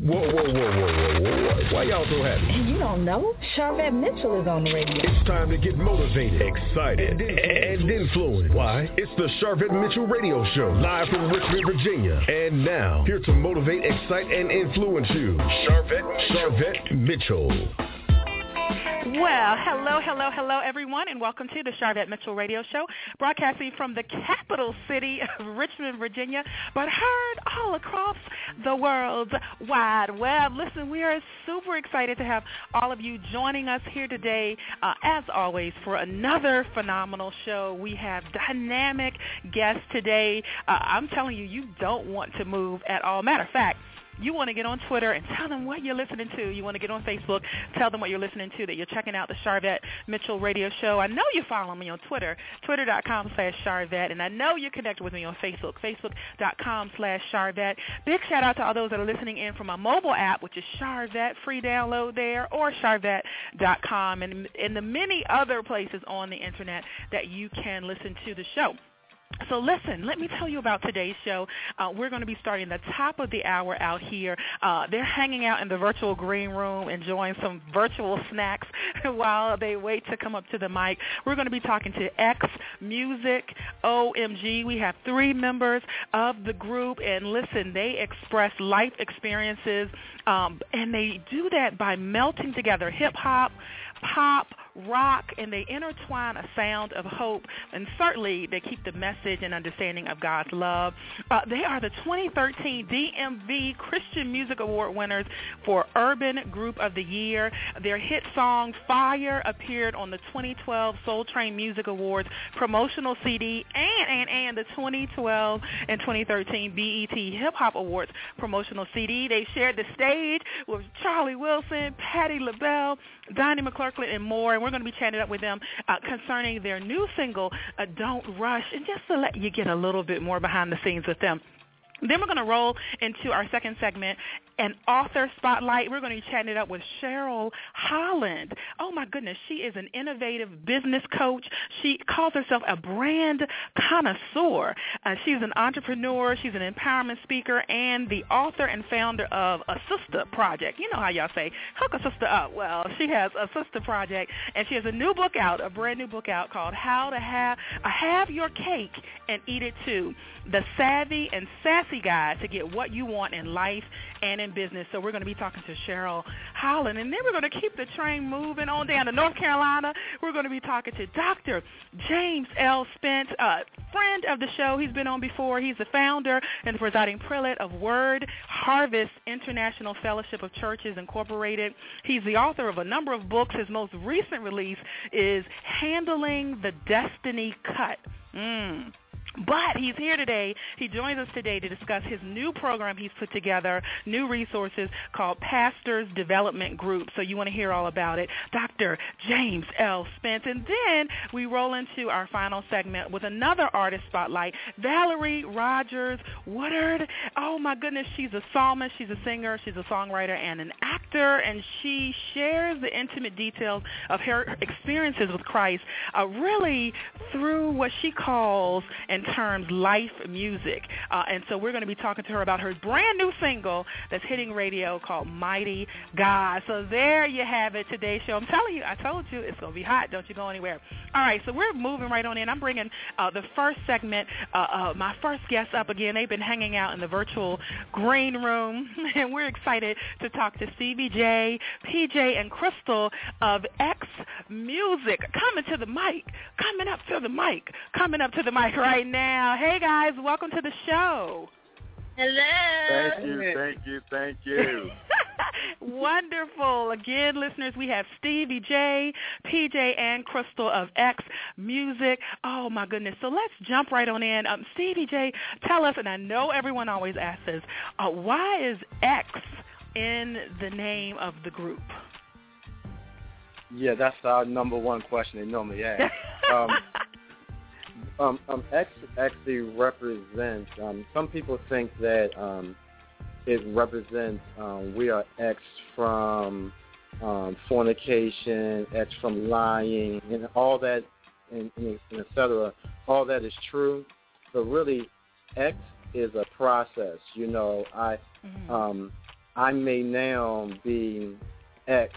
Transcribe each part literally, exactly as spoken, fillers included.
Whoa, whoa, whoa, whoa, whoa, whoa. Why y'all so happy? You don't know? Sharvette Mitchell is on the radio. It's time to get motivated, excited, and, and influenced. Why? It's the Sharvette Mitchell Radio Show, live from Richmond, Virginia. And now, here to motivate, excite, and influence you, Sharvette, Sharvette Mitchell. Well, hello, hello, hello, everyone, and welcome to the Sharvette Mitchell Radio Show, broadcasting from the capital city of Richmond, Virginia, but heard all across the world's wide web. Listen, we are super excited to have all of you joining us here today, uh, as always, for another phenomenal show. We have dynamic guests today. Uh, I'm telling you, you don't want to move at all. Matter of fact, you want to get on Twitter and tell them what you're listening to. You want to get on Facebook, tell them what you're listening to, that you're checking out the Sharvette Mitchell Radio Show. I know you follow me on Twitter, twitter.com slash Sharvette, and I know you connect with me on Facebook, facebook.com slash Sharvette. Big shout out to all those that are listening in from my mobile app, which is Sharvette, free download there, or Sharvette dot com, and, and the many other places on the internet that you can listen to the show. So listen, let me tell you about today's show. Uh, we're going to be starting the top of the hour out here. Uh, they're hanging out in the virtual green room, enjoying some virtual snacks while they wait to come up to the mic. We're going to be talking to X Music, O M G. We have three members of the group, and listen, they express life experiences, um, and they do that by melting together hip-hop, pop, rock, and they intertwine a sound of hope, and certainly they keep the message and understanding of God's love. Uh, they are the twenty thirteen D M V Christian Music Award winners for Urban Group of the Year. Their hit song, Fire, appeared on the twenty twelve Soul Train Music Awards promotional C D and, and, and the twenty twelve and twenty thirteen B E T Hip Hop Awards promotional C D. They shared the stage with Charlie Wilson, Patti LaBelle, Donnie McClurkin, and more. And we're going to be chatting up with them uh, concerning their new single, uh, Don't Rush, and just to let you get a little bit more behind the scenes with them. Then we're going to roll into our second segment, an author spotlight. We're going to be chatting it up with Cheryl Holland. Oh, my goodness. She is an innovative business coach. She calls herself a brand connoisseur. Uh, she's an entrepreneur. She's an empowerment speaker and the author and founder of A Sister Project. You know how y'all say, hook a sister up. Well, she has A Sister Project, and she has a new book out, a brand new book out called How to Have, uh, Have Your Cake and Eat It Too, the savvy and sassy guide to get what you want in life and in business. So we're going to be talking to Cheryl Holland, and then we're going to keep the train moving on down to North Carolina. We're going to be talking to Doctor James L. Spence, uh, friend of the show. He's been on before. He's the founder and the presiding prelate of Word Harvest International Fellowship of Churches Incorporated. He's the author of a number of books. His most recent release is Handling the Destiny Cut. Mm. But he's here today. He joins us today to discuss his new program he's put together, new resources called Pastors Development Group. So you want to hear all about it. Doctor James L. Spence. And then we roll into our final segment with another artist spotlight, Valerie Rogers Woodard. Oh, my goodness. She's a psalmist. She's a singer. She's a songwriter and an actor. And she shares the intimate details of her experiences with Christ, uh, really through what she calls and terms life music. Uh, and so we're going to be talking to her about her brand new single that's hitting radio called Mighty God. So there you have it, today's show. I'm telling you, I told you it's going to be hot. Don't you go anywhere. All right, so we're moving right on in. I'm bringing uh, the first segment, uh, uh, my first guest up again. They've been hanging out in the virtual green room, and we're excited to talk to C B J, P J, and Crystal of X Music. Coming to the mic, coming up to the mic, coming up to the mic right now. Hey, guys, welcome to the show. Hello. Thank you, thank you, thank you. Wonderful. Again, listeners, we have Stevie J, P J, and Crystal of X Music. Oh, my goodness. So let's jump right on in. Um, Stevie J, tell us, and I know everyone always asks this, uh, why is X in the name of the group? Yeah, that's our number one question they normally ask. um, um, um, X actually represents, um, some people think that um, it represents um, we are X from um, fornication, X from lying, and all that, and, and, and et cetera. All that is true, but really X is a process. You know, I, mm-hmm. um, I may now be X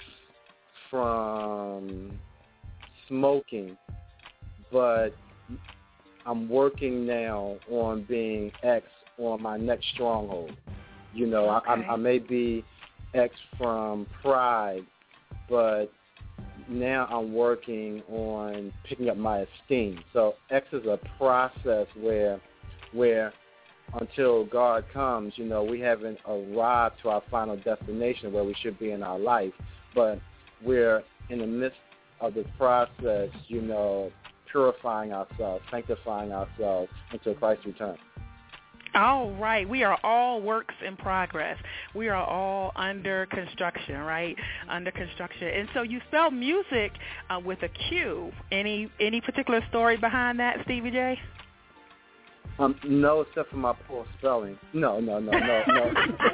from smoking, but I'm working now on being X on my next stronghold. You know, okay. I, I may be X from pride, but now I'm working on picking up my esteem. So X is a process where, where until God comes, you know, we haven't arrived to our final destination where we should be in our life, but we're in the midst of this process, you know, purifying ourselves, sanctifying ourselves until Christ returns. All right. We are all works in progress. We are all under construction, right? Under construction. And so you spell music uh, with a Q. Any any particular story behind that, Stevie J? Um, no, except for my poor spelling. No, no, no, no, no.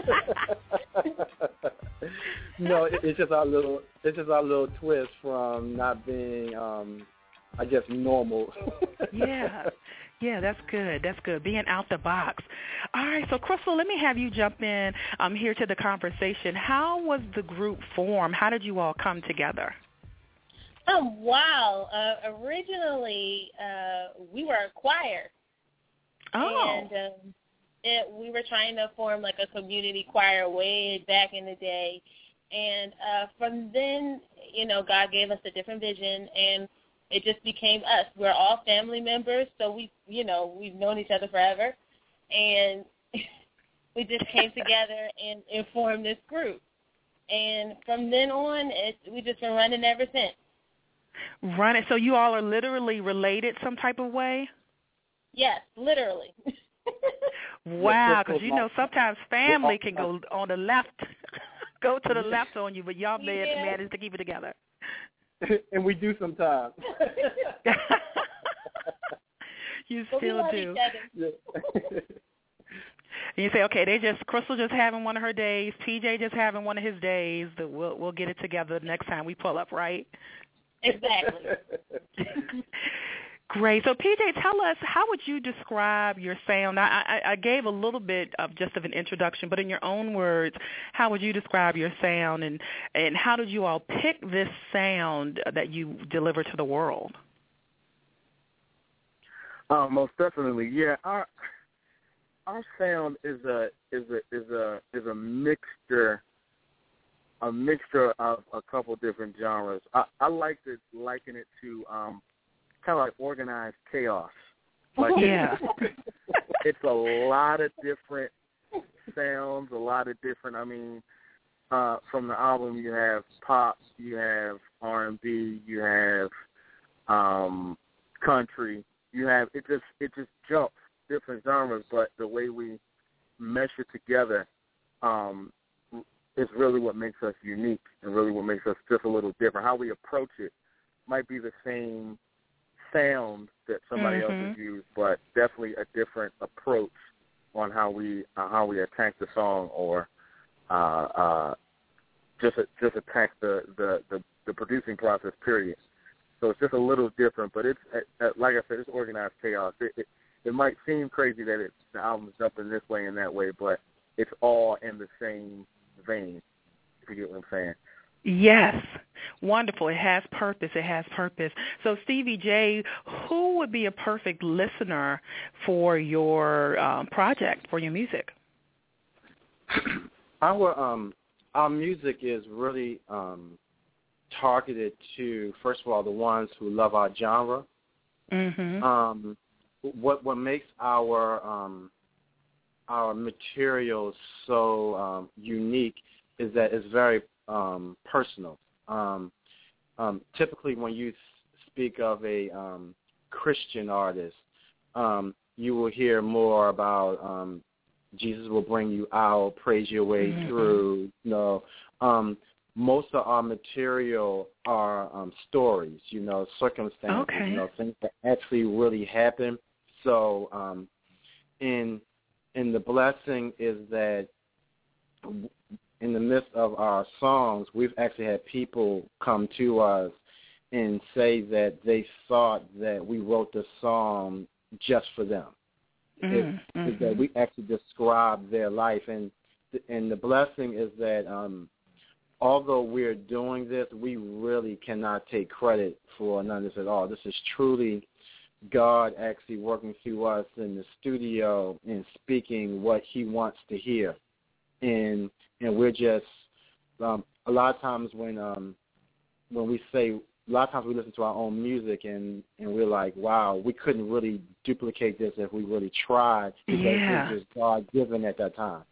no, it, it's just our little. It's just our little twist from not being, um, I guess, normal. yeah, yeah, that's good. That's good. Being out the box. All right, so Crystal, let me have you jump in um, here to the conversation. How was the group formed? How did you all come together? Oh wow! Uh, originally, uh, we were a choir. Oh. And um, it, we were trying to form like a community choir way back in the day. And uh, from then, you know, God gave us a different vision, and it just became us. We're all family members, so we, you know, we've known each other forever. And we just came together and, and formed this group. And from then on, it, we've just been running ever since. Running. So you all are literally related some type of way? Yes, literally. Wow, because, you know, sometimes family can go on the left, go to the left on you, but y'all yeah. managed to keep it together. And we do sometimes. You but still we love do. Each other. And you say, okay, they just Crystal just having one of her days, P J just having one of his days. That we'll we'll get it together the next time we pull up, right? Exactly. Great. So, P J, tell us, how would you describe your sound? I, I, I gave a little bit of just of an introduction, but in your own words, how would you describe your sound, and, and how did you all pick this sound that you deliver to the world? Uh, most definitely, yeah. Our our sound is a is a is a is a mixture a mixture of a couple different genres. I, I like to liken it to um, kind of like organized chaos. Like yeah. It's, it's a lot of different sounds, a lot of different, I mean, uh, from the album you have pop, you have R and B, you have um, country, you have, it just, it just jumps different genres, but the way we mesh it together um, is really what makes us unique and really what makes us just a little different. How we approach it might be the same sound that somebody mm-hmm. else has used, but definitely a different approach on how we uh, how we attack the song, or uh, uh, just a, just attack the, the, the, the producing process. Period. So it's just a little different, but it's uh, like I said, it's organized chaos. It, it, it might seem crazy that it's, the album's jumping this way and that way, but it's all in the same vein. If you get what I'm saying. Yes. Wonderful. It has purpose. It has purpose. So, Stevie J, who would be a perfect listener for your um, project, for your music? Our um, our music is really um, targeted to, first of all, the ones who love our genre. Mm-hmm. Um, what what makes our um, our material so um, unique is that it's very Um, personal. Um, um, typically, when you speak of a um, Christian artist, um, you will hear more about um, Jesus will bring you out, praise your way mm-hmm. through. You know, um, most of our material are um, stories. You know, circumstances. Okay. You know, things that actually really happen. So, um, in in the blessing is that. In the midst of our songs, we've actually had people come to us and say that they thought that we wrote the song just for them. Mm-hmm. It, that we actually described their life. And and the blessing is that um, although we're doing this, we really cannot take credit for none of this at all. This is truly God actually working through us in the studio and speaking what he wants to hear. And and we're just, um, a lot of times when um, when we say, a lot of times we listen to our own music and, and we're like, wow, we couldn't really duplicate this if we really tried because yeah. it was just God-given at that time.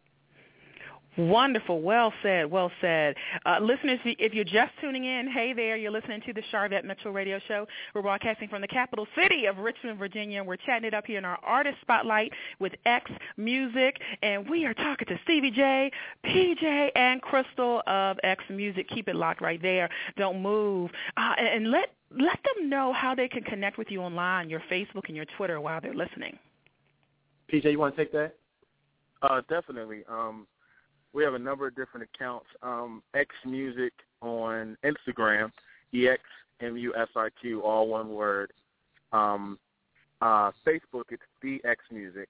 Wonderful. Well said. Well said. Uh, listeners, if you're just tuning in, hey there, you're listening to the Sharvette Mitchell Radio Show. We're broadcasting from the capital city of Richmond, Virginia. We're chatting it up here in our Artist Spotlight with X Music, and we are talking to Stevie J, P J, and Crystal of X Music. Keep it locked right there. Don't move. Uh, and let, let them know how they can connect with you online, your Facebook and your Twitter while they're listening. P J, you want to take that? Uh, definitely. Um, We have a number of different accounts. Um, X Music on Instagram, E X M U S I Q, all one word. Um, uh, Facebook, it's The X Music.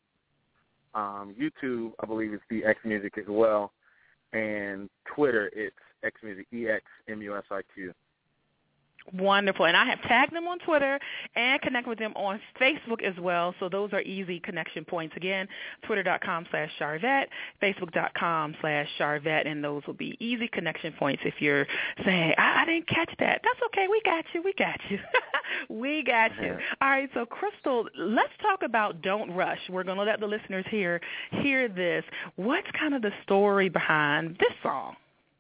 Um, YouTube, I believe, it's The X Music as well. And Twitter, it's X Music, E X M U S I Q. Wonderful. And I have tagged them on Twitter and connect with them on Facebook as well. So those are easy connection points. Again, twitter.com slash Sharvette, facebook.com slash Sharvette, and those will be easy connection points if you're saying, I, I didn't catch that. That's okay. We got you. We got you. we got you. All right. So, Crystal, let's talk about Don't Rush. We're going to let the listeners hear, hear this. What's kind of the story behind this song?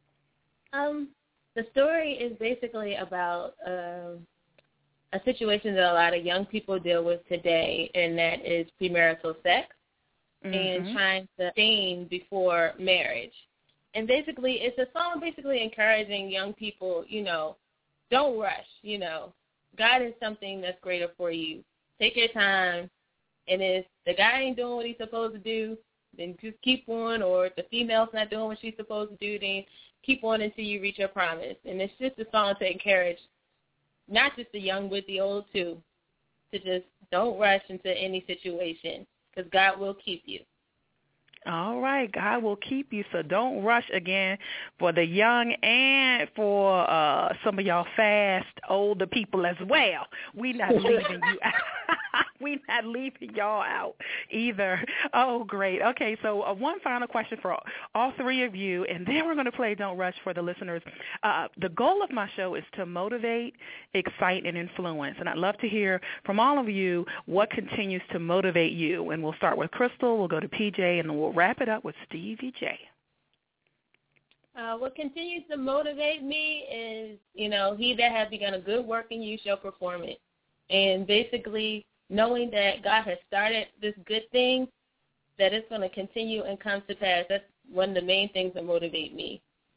Um. The story is basically about uh, a situation that a lot of young people deal with today, and that is premarital sex mm-hmm. and trying to abstain before marriage. And basically, it's a song basically encouraging young people, you know, don't rush, you know. God is something that's greater for you. Take your time, and if the guy ain't doing what he's supposed to do, then just keep on, or if the female's not doing what she's supposed to do, then keep on until you reach your promise. And it's just a song to encourage not just the young but the old too, to just don't rush into any situation because God will keep you. All right, God will keep you, so don't rush again for the young and for uh, some of y'all fast older people as well. We not leaving you out. we not leaving y'all out either. Oh, great. Okay, so uh, one final question for all, all three of you, and then we're going to play Don't Rush for the listeners. Uh, the goal of my show is to motivate, excite, and influence, and I'd love to hear from all of you what continues to motivate you. And we'll start with Crystal, we'll go to P J, and then we'll wrap it up with Stevie J. Uh, what continues to motivate me is, you know, he that has begun a good work in you shall perform it. And basically knowing that God has started this good thing, that it's going to continue and come to pass. That's one of the main things that motivate me.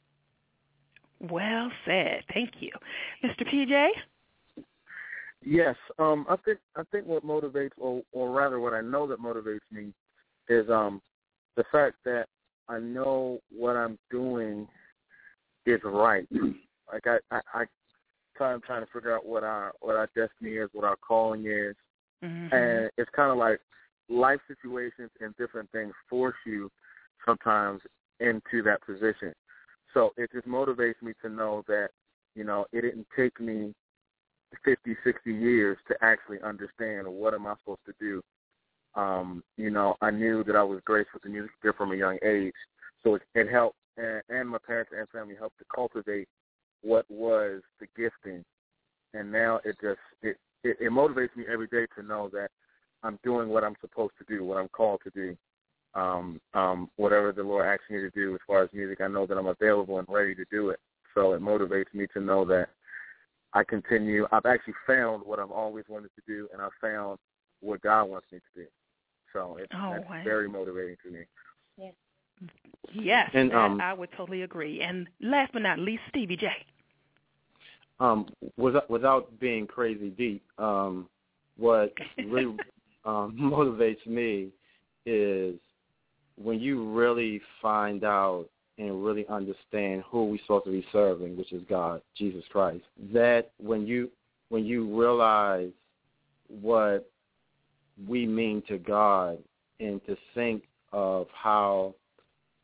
Well said. Thank you. Mister P J? Yes. Um, I think I think what motivates, or, or rather what I know that motivates me is um, the fact that I know what I'm doing is right. Like I, I, I I'm trying to figure out what our what our destiny is, what our calling is, mm-hmm. and it's kind of like life situations and different things force you sometimes into that position. So it just motivates me to know that, you know, it didn't take me fifty, sixty years to actually understand what am I supposed to do. Um, you know, I knew that I was graced with the music from a young age, so it, it helped, and, and my parents and family helped to cultivate what was the gifting, and now it just it, it, it motivates me every day to know that I'm doing what I'm supposed to do, what I'm called to do. Um, um, whatever the Lord asks me to do as far as music, I know that I'm available and ready to do it. So it motivates me to know that I continue. I've actually found what I've always wanted to do, and I've found what God wants me to do. So it's oh, that's wow. very motivating to me. Yes, yes and, um, I would totally agree. And last but not least, Stevie J. Um, without, without being crazy deep, um, what really um, motivates me is when you really find out and really understand who we're supposed to be serving, which is God, Jesus Christ. That when you when you realize what we mean to God, and to think of how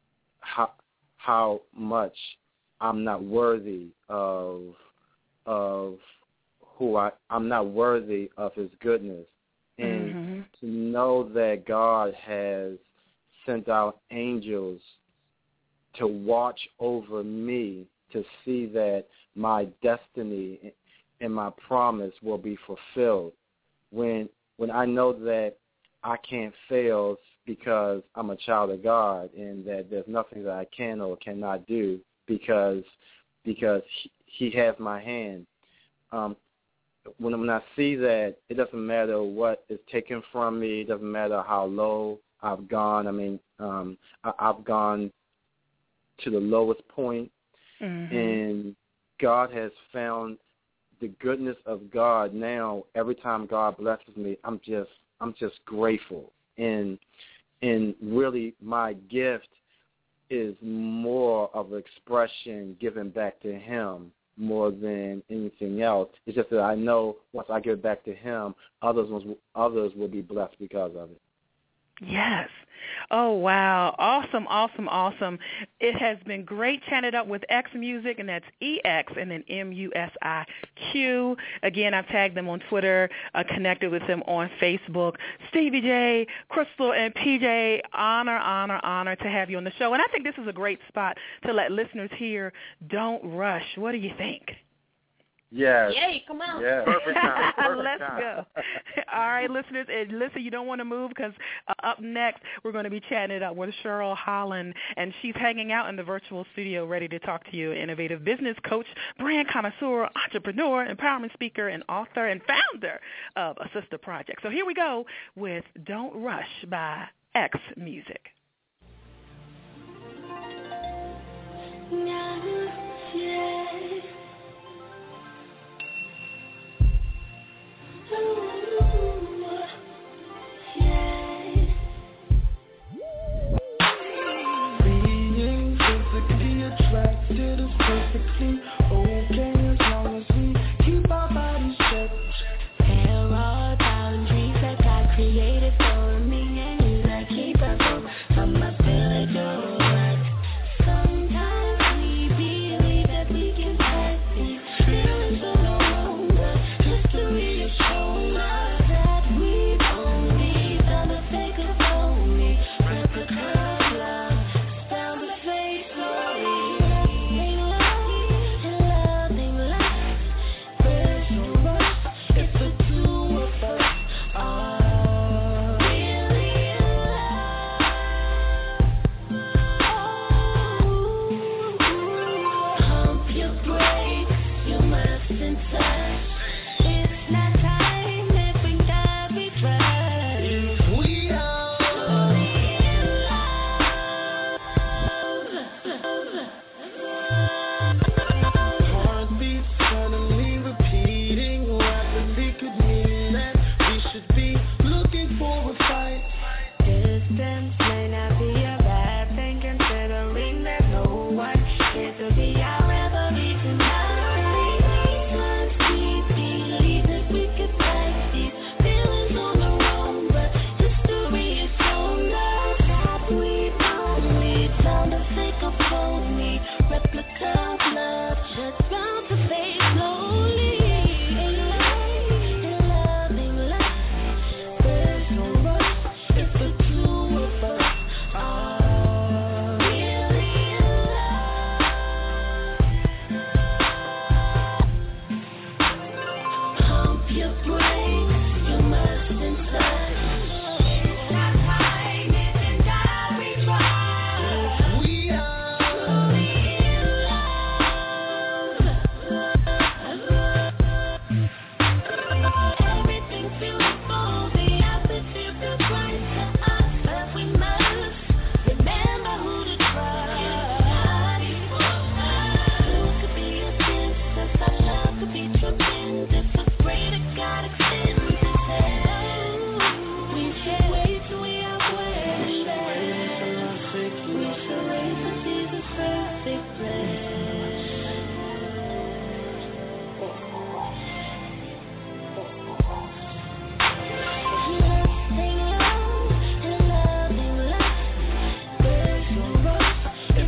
how how much I'm not worthy of of who I I'm not worthy of His goodness, and mm-hmm. to know that God has sent out angels to watch over me to see that my destiny and my promise will be fulfilled. When when I know that I can't fail because I'm a child of God, and that there's nothing that I can or cannot do because because He, he has my hand. Um, when when I see that, it doesn't matter what is taken from me. It doesn't matter how low I've gone. I mean, um, I, I've gone to the lowest point, mm-hmm. and God has found the goodness of God. Now, every time God blesses me, I'm just I'm just grateful, and and really my gift is more of an expression given back to Him more than anything else. It's just that I know once I give back to Him, others will, others will be blessed because of it. Yes. Oh, wow. Awesome, awesome, awesome. It has been great chatting up with X Music, and that's E X and then M U S I Q. Again, I've tagged them on Twitter, uh, connected with them on Facebook. Stevie J, Crystal, and P J, honor, honor, honor to have you on the show. And I think this is a great spot to let listeners hear Don't Rush. What do you think? Yes. Yay, come on. Yes. Perfect time. Perfect Let's time. go. All right, listeners, and listen, you don't want to move because uh, up next we're going to be chatting it up with Cheryl Holland, and she's hanging out in the virtual studio ready to talk to you, innovative business coach, brand connoisseur, entrepreneur, empowerment speaker, and author and founder of A Sister Project. So here we go with Don't Rush by X Music. Being physically attracted is perfectly okay as long as we keep our bodies checked. There are boundaries that God created for me and you that keep us from my village or what. Sometimes we believe that we can pass these feelings on our own, but history has shown us that we've only done a fake of phony replica of love. Sound the fake glory. Ain't love, and love ain't life. There's no rush if the two of us are really in love. Hump your brakes, you mustn't touch. It's not time if we gotta be tried. If we are truly in love. Heartbeats suddenly repeating rapidly could mean that we should be looking for a fight. Distance may not be a bad thing considering there's no one here to be our revolution. Sometimes we believe that we could fight these feelings on our own, but history has shown us that we've only done a fake of phony replica of love that's bound to fade slowly. Ain't life, and love ain't life. There's no rush if the two of us are really in love. Hump your brakes, you mustn't touch. It's not time, it's time we try. We are truly in love. Everything's beautiful, the opposite feels right to us, but we must remember who to trust. Who could be a distance, our love could be tremendous. Afraid of God extends His hand. We should wait till we are where we stand. We should wait for Jesus' perfect plan. Love ain't love, and love ain't life. There's no rush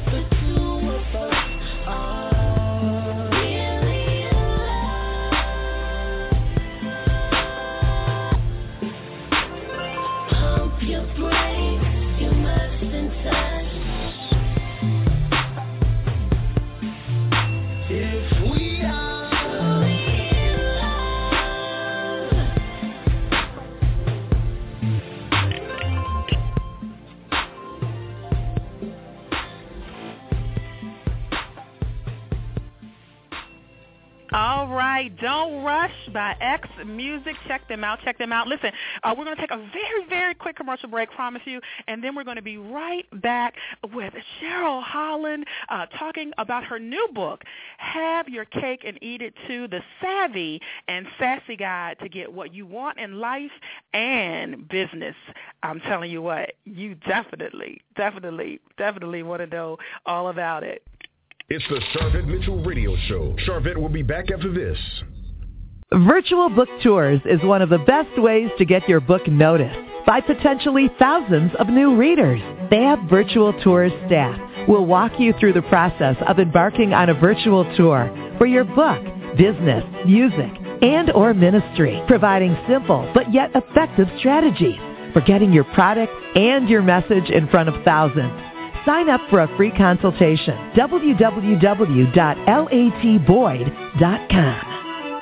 All right, Don't Rush by X Music. Check them out. Check them out. Listen, uh, we're going to take a very, very quick commercial break, promise you, and then we're going to be right back with Cheryl Holland uh, talking about her new book, Have Your Cake and Eat It Too, The Savvy and Sassy Guide to Get What You Want in Life and Business. I'm telling you what, you definitely, definitely, definitely want to know all about it. It's the Sharvette Mitchell Radio Show. Sharvette will be back after this. Virtual book tours is one of the best ways to get your book noticed by potentially thousands of new readers. Fab Virtual Tours staff will walk you through the process of embarking on a virtual tour for your book, business, music, and or ministry, providing simple but yet effective strategies for getting your product and your message in front of thousands. Sign up for a free consultation. w w w dot lat boyd dot com.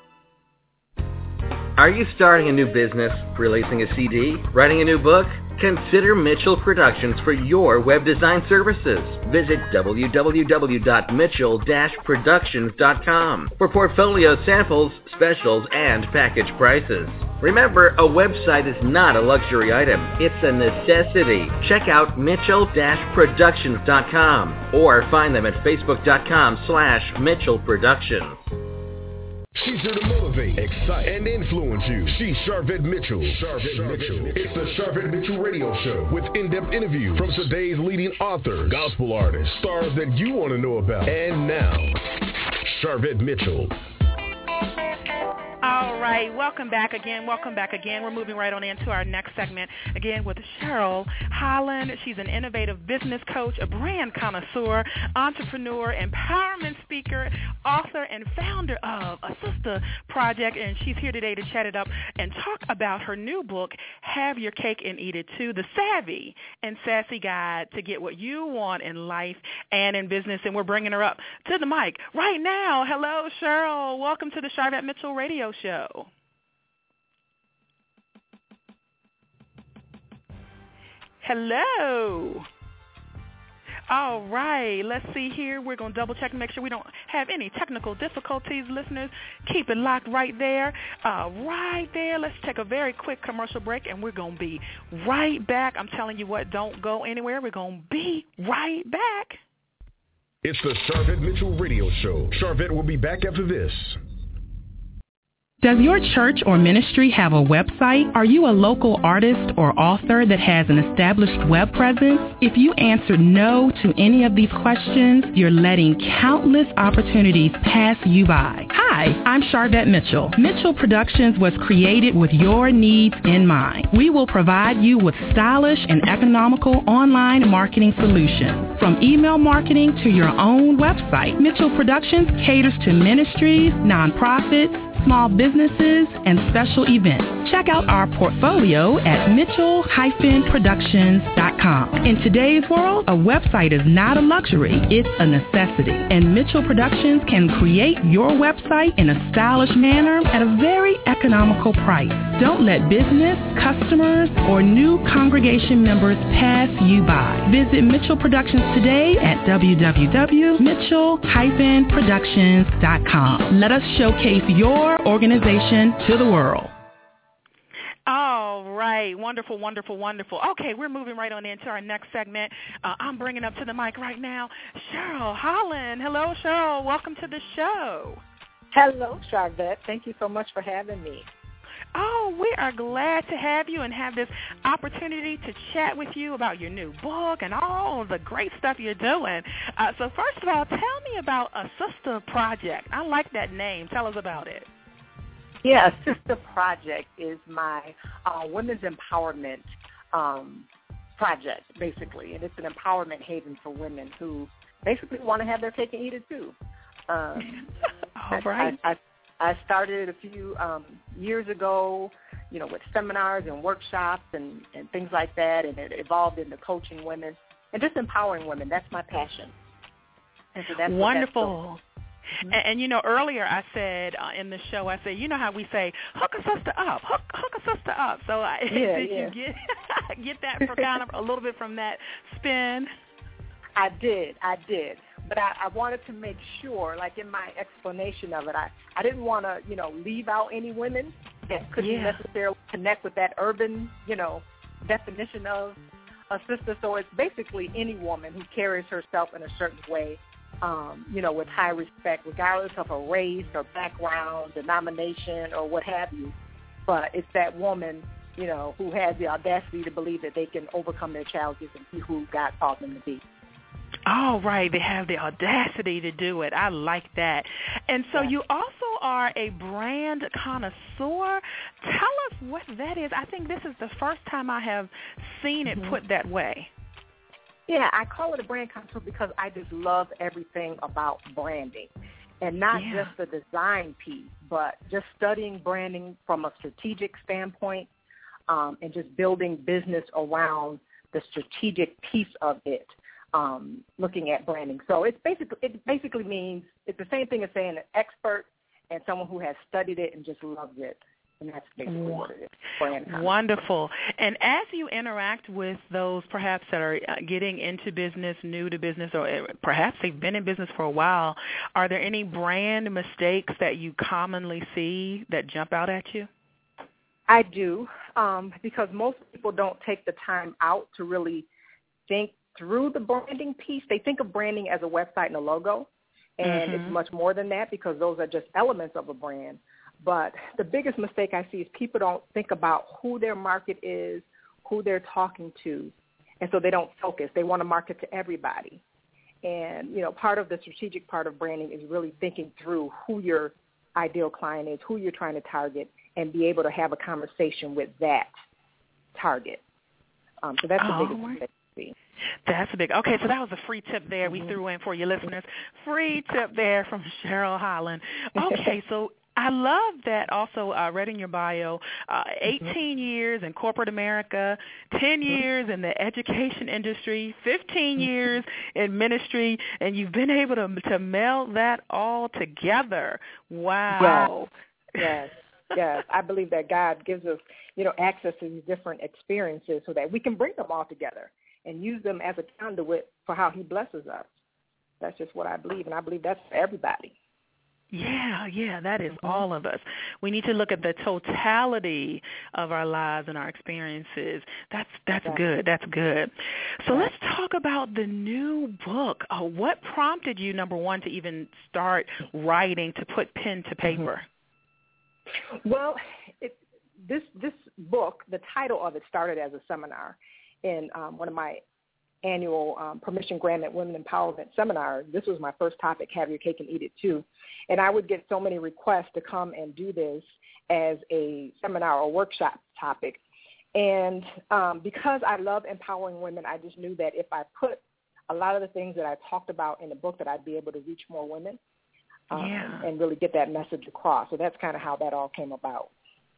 Are you starting a new business, releasing a C D, writing a new book? Consider Mitchell Productions for your web design services. Visit w w w dot mitchell dash productions dot com for portfolio samples, specials, and package prices. Remember, a website is not a luxury item. It's a necessity. Check out mitchell dash productions dot com or find them at facebook dot com slash mitchell productions. She's here to motivate, excite, and influence you. She's Sharvette Mitchell. Sharvette Mitchell. It's the Sharvette Mitchell Radio Show with in-depth interviews from today's leading authors, gospel artists, stars that you want to know about. And now, Sharvette Mitchell. All right, welcome back again. Welcome back again. We're moving right on into our next segment, again with Cheryl Holland. She's an innovative business coach, a brand connoisseur, entrepreneur, empowerment speaker, author, and founder of A Sister Project, and she's here today to chat it up and talk about her new book, Have Your Cake and Eat It Too, The Savvy and Sassy Guide to Get What You Want in Life and in Business, and we're bringing her up to the mic right now. Hello, Cheryl. Welcome to the Sharvette Mitchell Radio Show. Hello. All right, let's see here. We're going to double check and make sure we don't have any technical difficulties, listeners. Keep it locked right there. Uh, right there. Let's take a very quick commercial break, and we're going to be right back. I'm telling you what, don't go anywhere. We're going to be right back. It's the Sharvette Mitchell Radio Show. Sharvette will be back after this. Does your church or ministry have a website? Are you a local artist or author that has an established web presence? If you answered no to any of these questions, you're letting countless opportunities pass you by. Hi, I'm Sharvette Mitchell. Mitchell Productions was created with your needs in mind. We will provide you with stylish and economical online marketing solutions. From email marketing to your own website, Mitchell Productions caters to ministries, nonprofits, small businesses, and special events. Check out our portfolio at mitchell dash productions dot com. In today's world, a website is not a luxury, it's a necessity. And Mitchell Productions can create your website in a stylish manner at a very economical price. Don't let business, customers, or new congregation members pass you by. Visit Mitchell Productions today at w w w dot mitchell dash productions dot com. Let us showcase your organization to the world. All right. Wonderful, wonderful, wonderful. Okay, we're moving right on into our next segment. Uh, I'm bringing up to the mic right now Cheryl Holland. Hello, Cheryl. Welcome to the show. Hello, Sharvette. Thank you so much for having me. Oh, we are glad to have you and have this opportunity to chat with you about your new book and all the great stuff you're doing. Uh, so first of all, tell me about A Sister Project. I like that name. Tell us about it. Yeah, A Sister Project is my uh, women's empowerment um, project, basically, and it's an empowerment haven for women who basically want to have their cake and eat it too. Um, All right. I, I, I started a few um, years ago, you know, with seminars and workshops and, and things like that, and it evolved into coaching women and just empowering women. That's my passion. And so that's wonderful. Mm-hmm. And, and, you know, earlier I said uh, in the show, I said, you know how we say, hook a sister up, hook, hook a sister up. So I, yeah, did yeah. you get get that for kind of a little bit from that spin? I did, I did. but I, I wanted to make sure, like in my explanation of it, I, I didn't want to, you know, leave out any women that couldn't yeah. necessarily connect with that urban, you know, definition of a sister. So it's basically any woman who carries herself in a certain way, um, you know, with high respect, regardless of her race or background, denomination, or what have you. But it's that woman, you know, who has the audacity to believe that they can overcome their challenges and be who God called them to be. Oh, right. They have the audacity to do it. I like that. And so yeah. you also are a brand connoisseur. Tell us what that is. I think this is the first time I have seen it mm-hmm. put that way. Yeah, I call it a brand connoisseur because I just love everything about branding. And not yeah. just the design piece, but just studying branding from a strategic standpoint um, and just building business around the strategic piece of it. Um, looking at branding. So it's basically, it basically means it's the same thing as saying an expert and someone who has studied it and just loves it. And that's basically what it is. Brand Wonderful. And as you interact with those perhaps that are getting into business, new to business, or perhaps they've been in business for a while, are there any brand mistakes that you commonly see that jump out at you? I do, um, because most people don't take the time out to really think through the branding piece. They think of branding as a website and a logo, and mm-hmm. it's much more than that because those are just elements of a brand. But the biggest mistake I see is people don't think about who their market is, who they're talking to, and so they don't focus. They want to market to everybody. And, you know, part of the strategic part of branding is really thinking through who your ideal client is, who you're trying to target, and be able to have a conversation with that target. Um, so that's the oh, biggest mistake. That's a big, okay, so that was a free tip there we mm-hmm. threw in for your listeners. Free tip there from Cheryl Holland. Okay, so I love that also I uh, read in your bio, uh, eighteen mm-hmm. years in corporate America, ten mm-hmm. years in the education industry, fifteen mm-hmm. years in ministry, and you've been able to to meld that all together. Wow. Yes, yes, yes. I believe that God gives us, you know, access to these different experiences so that we can bring them all together and use them as a conduit for how he blesses us. That's just what I believe, and I believe that's for everybody. Yeah, yeah, that is mm-hmm. all of us. We need to look at the totality of our lives and our experiences. That's that's yeah. good. That's good. So yeah. let's talk about the new book. Uh, what prompted you, number one, to even start writing, to put pen to paper? Mm-hmm. Well, it, this this book, the title of it started as a seminar in um, one of my annual um, permission granted women empowerment seminars. This was my first topic, Have Your Cake and Eat It Too. And I would get so many requests to come and do this as a seminar or workshop topic. And um, because I love empowering women, I just knew that if I put a lot of the things that I talked about in the book, that I'd be able to reach more women um, yeah. and really get that message across. So that's kind of how that all came about.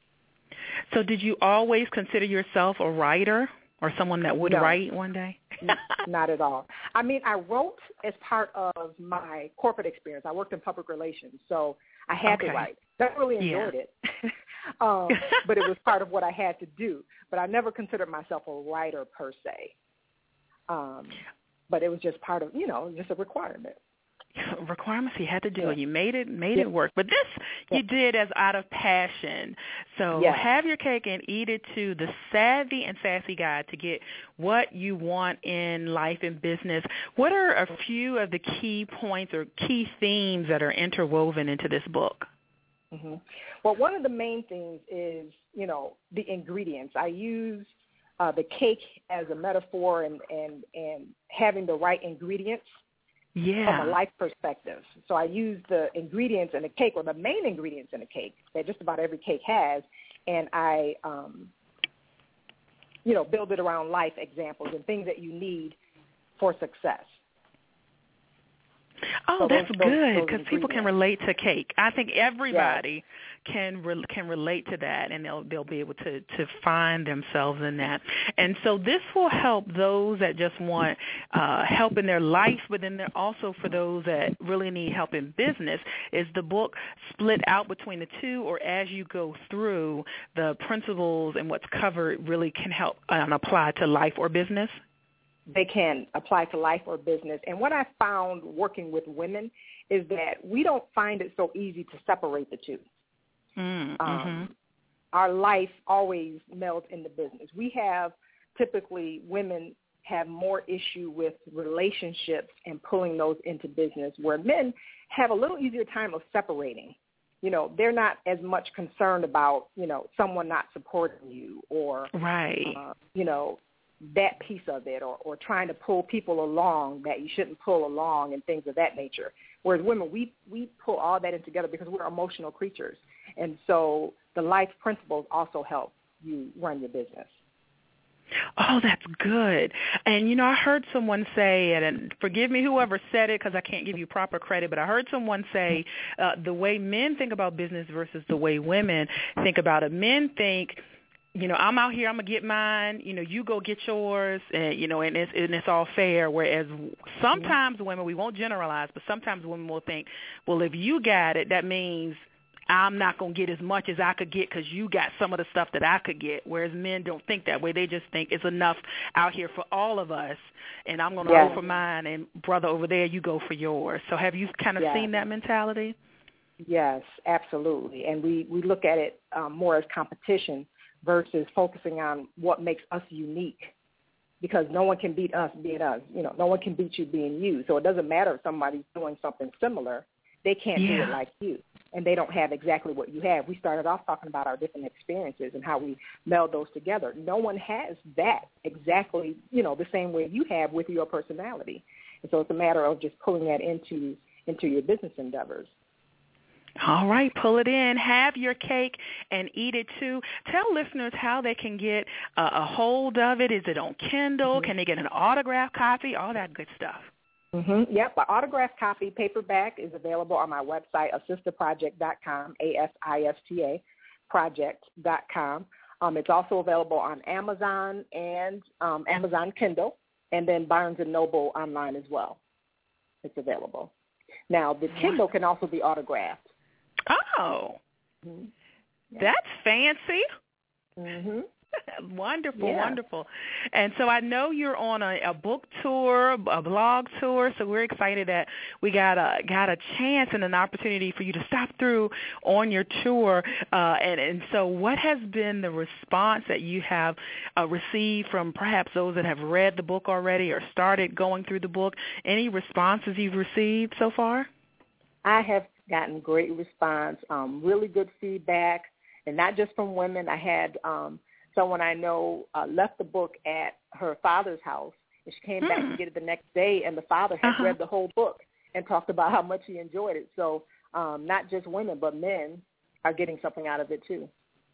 So did you always consider yourself a writer or someone that would no. write one day? Not at all. I mean, I wrote as part of my corporate experience. I worked in public relations, so I had okay. to write. I really enjoyed yeah. it, um, but it was part of what I had to do. But I never considered myself a writer per se. Um, but it was just part of, you know, just a requirement. Requirements you had to do, yeah. and you made it made yeah. it work. But this yeah. you did as out of passion. So yeah. Have Your Cake and Eat It Too, the savvy and sassy guide to get what you want in life and business. What are a few of the key points or key themes that are interwoven into this book? Mm-hmm. Well, one of the main things is, you know, the ingredients. I use uh, the cake as a metaphor and, and, and having the right ingredients. Yeah. From a life perspective. So I use the ingredients in the cake, or the main ingredients in the cake that just about every cake has, and I, um, you know, build it around life examples and things that you need for success. Oh, so that's those, good, because people can relate to cake. I think everybody yes. can re- can relate to that, and they'll they'll be able to, to find themselves in that. And so this will help those that just want uh, help in their life, but then they're also for those that really need help in business. Is the book split out between the two, or as you go through, the principles and what's covered really can help and apply to life or business? they can apply to life or business. And what I found working with women is that we don't find it so easy to separate the two. Mm-hmm. Um, our life always melds into business. We have typically women have more issue with relationships and pulling those into business, where men have a little easier time of separating. You know, they're not as much concerned about, you know, someone not supporting you or, right. uh, you know, that piece of it, or, or trying to pull people along that you shouldn't pull along and things of that nature. Whereas women, we, we pull all that in together because we're emotional creatures. And so the life principles also help you run your business. Oh, that's good. And, you know, I heard someone say, and forgive me whoever said it because I can't give you proper credit, but I heard someone say uh, the way men think about business versus the way women think about it. Men think, you know, I'm out here, I'm going to get mine, you know, you go get yours, and, you know, and it's, and it's all fair, whereas sometimes mm-hmm. women, we won't generalize, but sometimes women will think, well, if you got it, that means I'm not going to get as much as I could get because you got some of the stuff that I could get, whereas men don't think that way. They just think it's enough out here for all of us, and I'm going to yes. go for mine, and brother over there, you go for yours. So have you kind of yes. seen that mentality? Yes, absolutely. And we, we look at it um, more as competition versus focusing on what makes us unique, because no one can beat us being us. You know, no one can beat you being you. So it doesn't matter if somebody's doing something similar. They can't yeah. do it like you, and they don't have exactly what you have. We started off talking about our different experiences and how we meld those together. No one has that exactly, you know, the same way you have with your personality. And so it's a matter of just pulling that into into your business endeavors. All right, pull it in, have your cake, and eat it too. Tell listeners how they can get uh, a hold of it. Is it on Kindle? Mm-hmm. Can they get an autographed copy? All that good stuff. Mm-hmm. Yep, an autographed copy, paperback, is available on my website, asista project dot com, A S I S T A, project dot com. Um, it's also available on Amazon and um, Amazon Kindle, and then Barnes and Noble online as well. It's available. Now, the Kindle can also be autographed. Oh, mm-hmm. yeah. That's fancy. Mm-hmm. Wonderful, yeah. wonderful. And so I know you're on a, a book tour, a blog tour, so we're excited that we got a, got a chance and an opportunity for you to stop through on your tour. Uh, and, and so what has been the response that you have uh, received from perhaps those that have read the book already or started going through the book? Any responses you've received so far? I have gotten great response, um, really good feedback, and not just from women. I had um, someone I know uh, left the book at her father's house, and she came hmm. back to get it the next day, and the father had uh-huh. read the whole book and talked about how much he enjoyed it. So um, not just women, but men are getting something out of it too.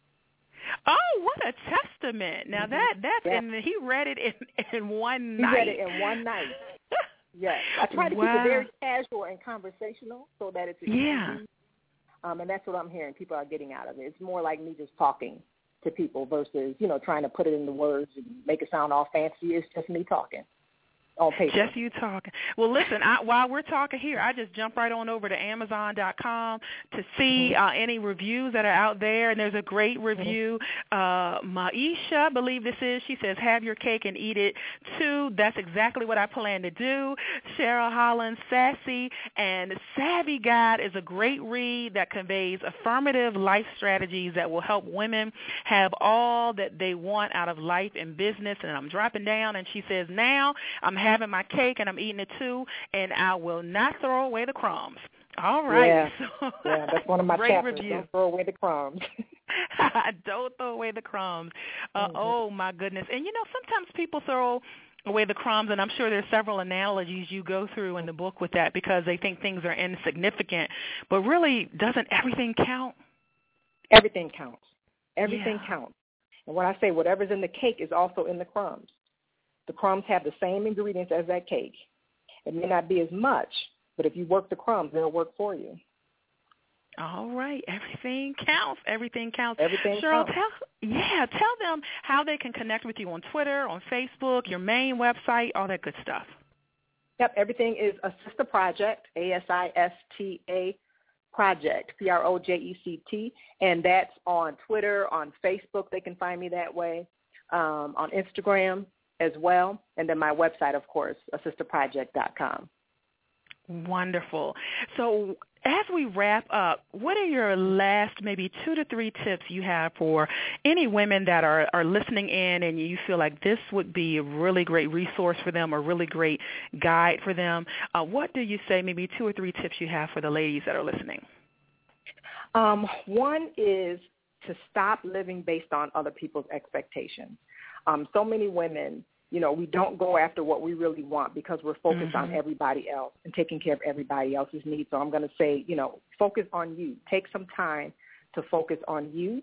Oh, what a testament! Now mm-hmm. that that's yeah. and he read it in in one he night. He read it in one night. Yes, I try to wow. keep it very casual and conversational so that it's easy. Yeah. Um, and that's what I'm hearing people are getting out of it. It's more like me just talking to people versus, you know, trying to put it into words and make it sound all fancy. It's just me talking on paper. Just you talking. Well, listen, I, while we're talking here, I just jump right on over to Amazon dot com to see uh, any reviews that are out there, and there's a great review. Uh, Maisha, I believe this is, she says, have your cake and eat it too. That's exactly what I plan to do. Cheryl Holland, Sassy and Savvy Guide is a great read that conveys affirmative life strategies that will help women have all that they want out of life and business. And I'm dropping down, and she says, now I'm having my cake and I'm eating it too, and I will not throw away the crumbs. All right. Yeah, so, yeah that's one of my great chapters. Review. Don't throw away the crumbs. Don't throw away the crumbs. Uh, mm-hmm. Oh, my goodness. And, you know, sometimes people throw away the crumbs, and I'm sure there's several analogies you go through in the book with that because they think things are insignificant. But really, doesn't everything count? Everything counts. Everything yeah. counts. And when I say whatever's in the cake is also in the crumbs. The crumbs have the same ingredients as that cake. It may not be as much, but if you work the crumbs, it'll work for you. All right. Everything counts. Everything counts. Everything Cheryl, counts. tell, yeah, tell them how they can connect with you on Twitter, on Facebook, your main website, all that good stuff. Yep, everything is Asista Project, A S I S T A Project, P R O J E C T, and that's on Twitter, on Facebook. They can find me that way, um, on Instagram. as well. And then my website, of course, a sister project dot com. Wonderful. So as we wrap up, what are your last maybe two to three tips you have for any women that are, are listening in and you feel like this would be a really great resource for them, a really great guide for them? Uh, what do you say, maybe two or three tips you have for the ladies that are listening? Um, one is to stop living based on other people's expectations. Um, so many women, you know, we don't go after what we really want because we're focused mm-hmm. on everybody else and taking care of everybody else's needs. So I'm going to say, you know, focus on you. Take some time to focus on you.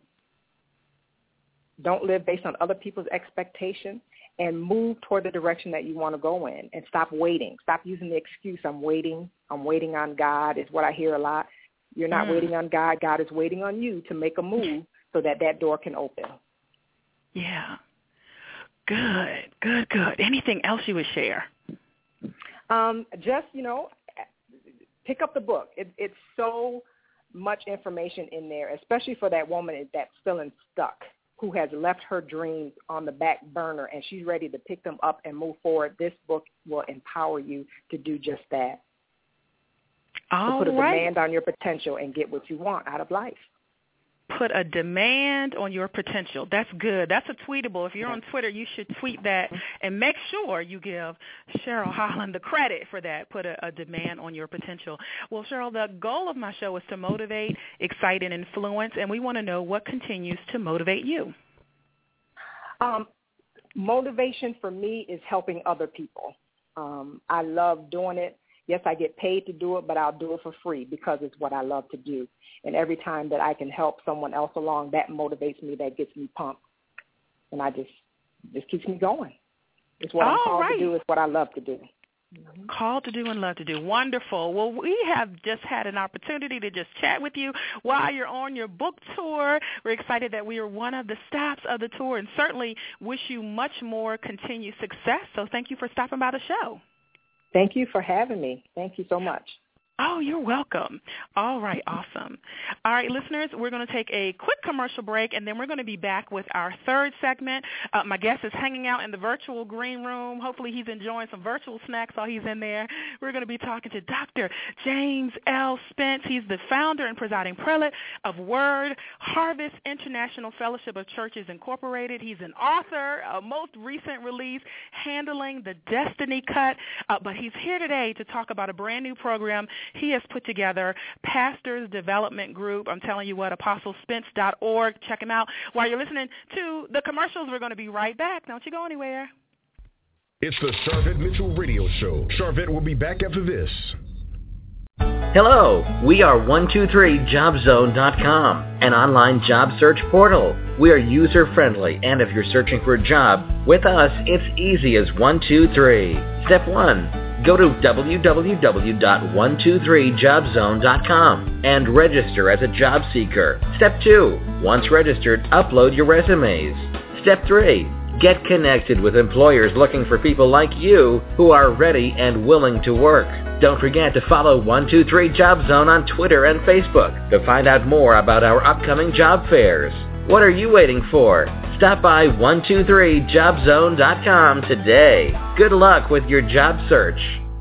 Don't live based on other people's expectations and move toward the direction that you want to go in, and stop waiting. Stop using the excuse, I'm waiting, I'm waiting on God is what I hear a lot. You're not mm. waiting on God. God is waiting on you to make a move so that that door can open. Yeah. Good, good, good. Anything else you would share? Um, just, you know, pick up the book. It, it's so much information in there, especially for that woman that's feeling stuck, who has left her dreams on the back burner and she's ready to pick them up and move forward. This book will empower you to do just that. All to put a right. demand on your potential and get what you want out of life. Put a demand on your potential. That's good. That's a tweetable. If you're on Twitter, you should tweet that and make sure you give Cheryl Holland the credit for that. Put a, a demand on your potential. Well, Cheryl, the goal of my show is to motivate, excite, and influence, and we want to know what continues to motivate you. Um, motivation for me is helping other people. Um, I love doing it. Yes, I get paid to do it, but I'll do it for free because it's what I love to do. And every time that I can help someone else along, that motivates me, that gets me pumped. And I just, just keeps me going. It's what All I'm called right. to do. It's what I love to do. Mm-hmm. Called to do and love to do. Wonderful. Well, we have just had an opportunity to just chat with you while you're on your book tour. We're excited that we are one of the stops of the tour and certainly wish you much more continued success. So thank you for stopping by the show. Thank you for having me. Thank you so much. Oh, you're welcome. All right, awesome. All right, listeners, we're going to take a quick commercial break, and then we're going to be back with our third segment. Uh, my guest is hanging out in the virtual green room. Hopefully he's enjoying some virtual snacks while he's in there. We're going to be talking to Doctor James L. Spence. He's the founder and presiding prelate of Word Harvest International Fellowship of Churches Incorporated. He's an author, a most recent release, Handling the Destiny Cut. Uh, but he's here today to talk about a brand new program he has put together, Pastors Development Group. I'm telling you what, apostle spence dot org. Check him out. While you're listening to the commercials, we're going to be right back. Don't you go anywhere. It's the Sharvette Mitchell Radio Show. Sharvette will be back after this. Hello, we are one two three job zone dot com, an online job search portal. We are user-friendly, and if you're searching for a job, with us, it's easy as one two three. Step one. Go to w w w dot one two three job zone dot com and register as a job seeker. Step two. Once registered, upload your resumes. Step three. Get connected with employers looking for people like you who are ready and willing to work. Don't forget to follow one two three Job Zone on Twitter and Facebook to find out more about our upcoming job fairs. What are you waiting for? Stop by one two three job zone dot com today. Good luck with your job search.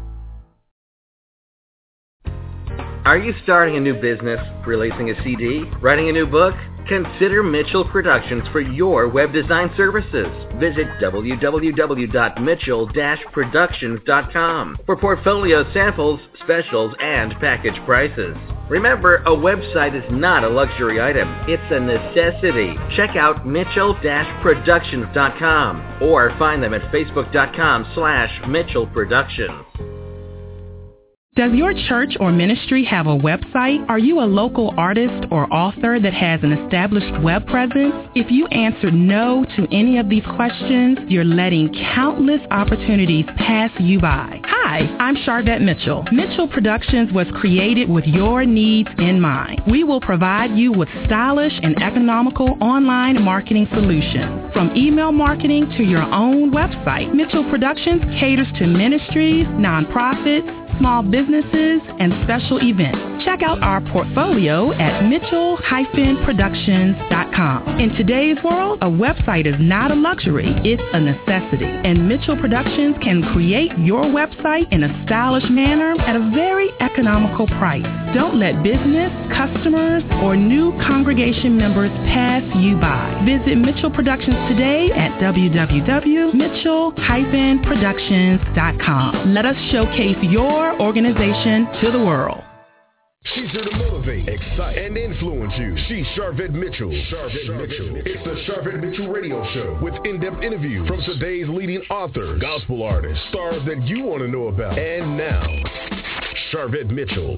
Are you starting a new business, releasing a C D, writing a new book? Consider Mitchell Productions for your web design services. Visit w w w dot mitchell dash productions dot com for portfolio samples, specials, and package prices. Remember, a website is not a luxury item. It's a necessity. Check out mitchell dash productions dot com or find them at facebook dot com slash mitchell productions. Does your church or ministry have a website? Are you a local artist or author that has an established web presence? If you answered no to any of these questions, you're letting countless opportunities pass you by. Hi, I'm Sharvette Mitchell. Mitchell Productions was created with your needs in mind. We will provide you with stylish and economical online marketing solutions. From email marketing to your own website, Mitchell Productions caters to ministries, nonprofits, small businesses, and special events. Check out our portfolio at mitchell dash productions dot dot com. In today's world, a website is not a luxury, it's a necessity. And Mitchell Productions can create your website in a stylish manner at a very economical price. Don't let business, customers, or new congregation members pass you by. Visit Mitchell Productions today at w w w dot mitchell dash productions dot com. Let us showcase your organization to the world. She's here to motivate, excite, and influence you. She's Sharvette Mitchell. Sharvette Mitchell. It's the Sharvette Mitchell Radio Show with in-depth interviews from today's leading authors, gospel artists, stars that you want to know about. And now, Sharvette Mitchell.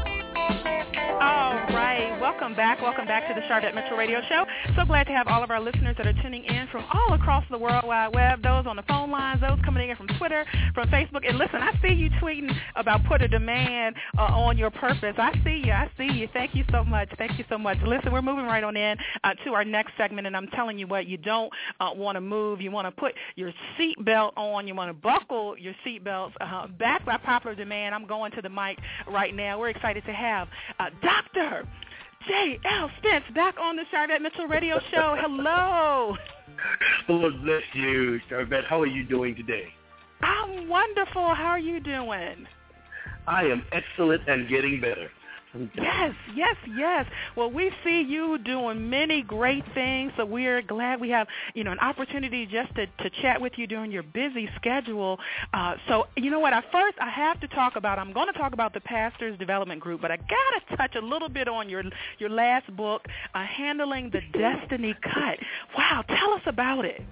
All right. Welcome back. Welcome back to the Sharvette Mitchell Radio Show. So glad to have all of our listeners that are tuning in from all across the World Wide Web, those on the phone lines, those coming in from Twitter, from Facebook. And listen, I see you tweeting about put a demand uh, on your purpose. I see you. I see you. Thank you so much. Thank you so much. Listen, we're moving right on in uh, to our next segment, and I'm telling you what, you don't uh, want to move. You want to put your seatbelt on. You want to buckle your seatbelts. Uh, back by popular demand, I'm going to the mic right now. We're excited to have uh, Doctor J L Spence back on the Sharvette Mitchell Radio Show. Hello. Hello, bless you, Sharvette. How are you doing today? I'm wonderful. How are you doing? I am excellent and getting better. Yes, yes, yes. Well, we see you doing many great things, so we're glad we have, you know, an opportunity just to, to chat with you during your busy schedule. Uh, so, you know what, I first I have to talk about, I'm going to talk about the Pastors Development Group, but I got to touch a little bit on your your last book, uh, Handling the Destiny Cut. Wow, tell us about it.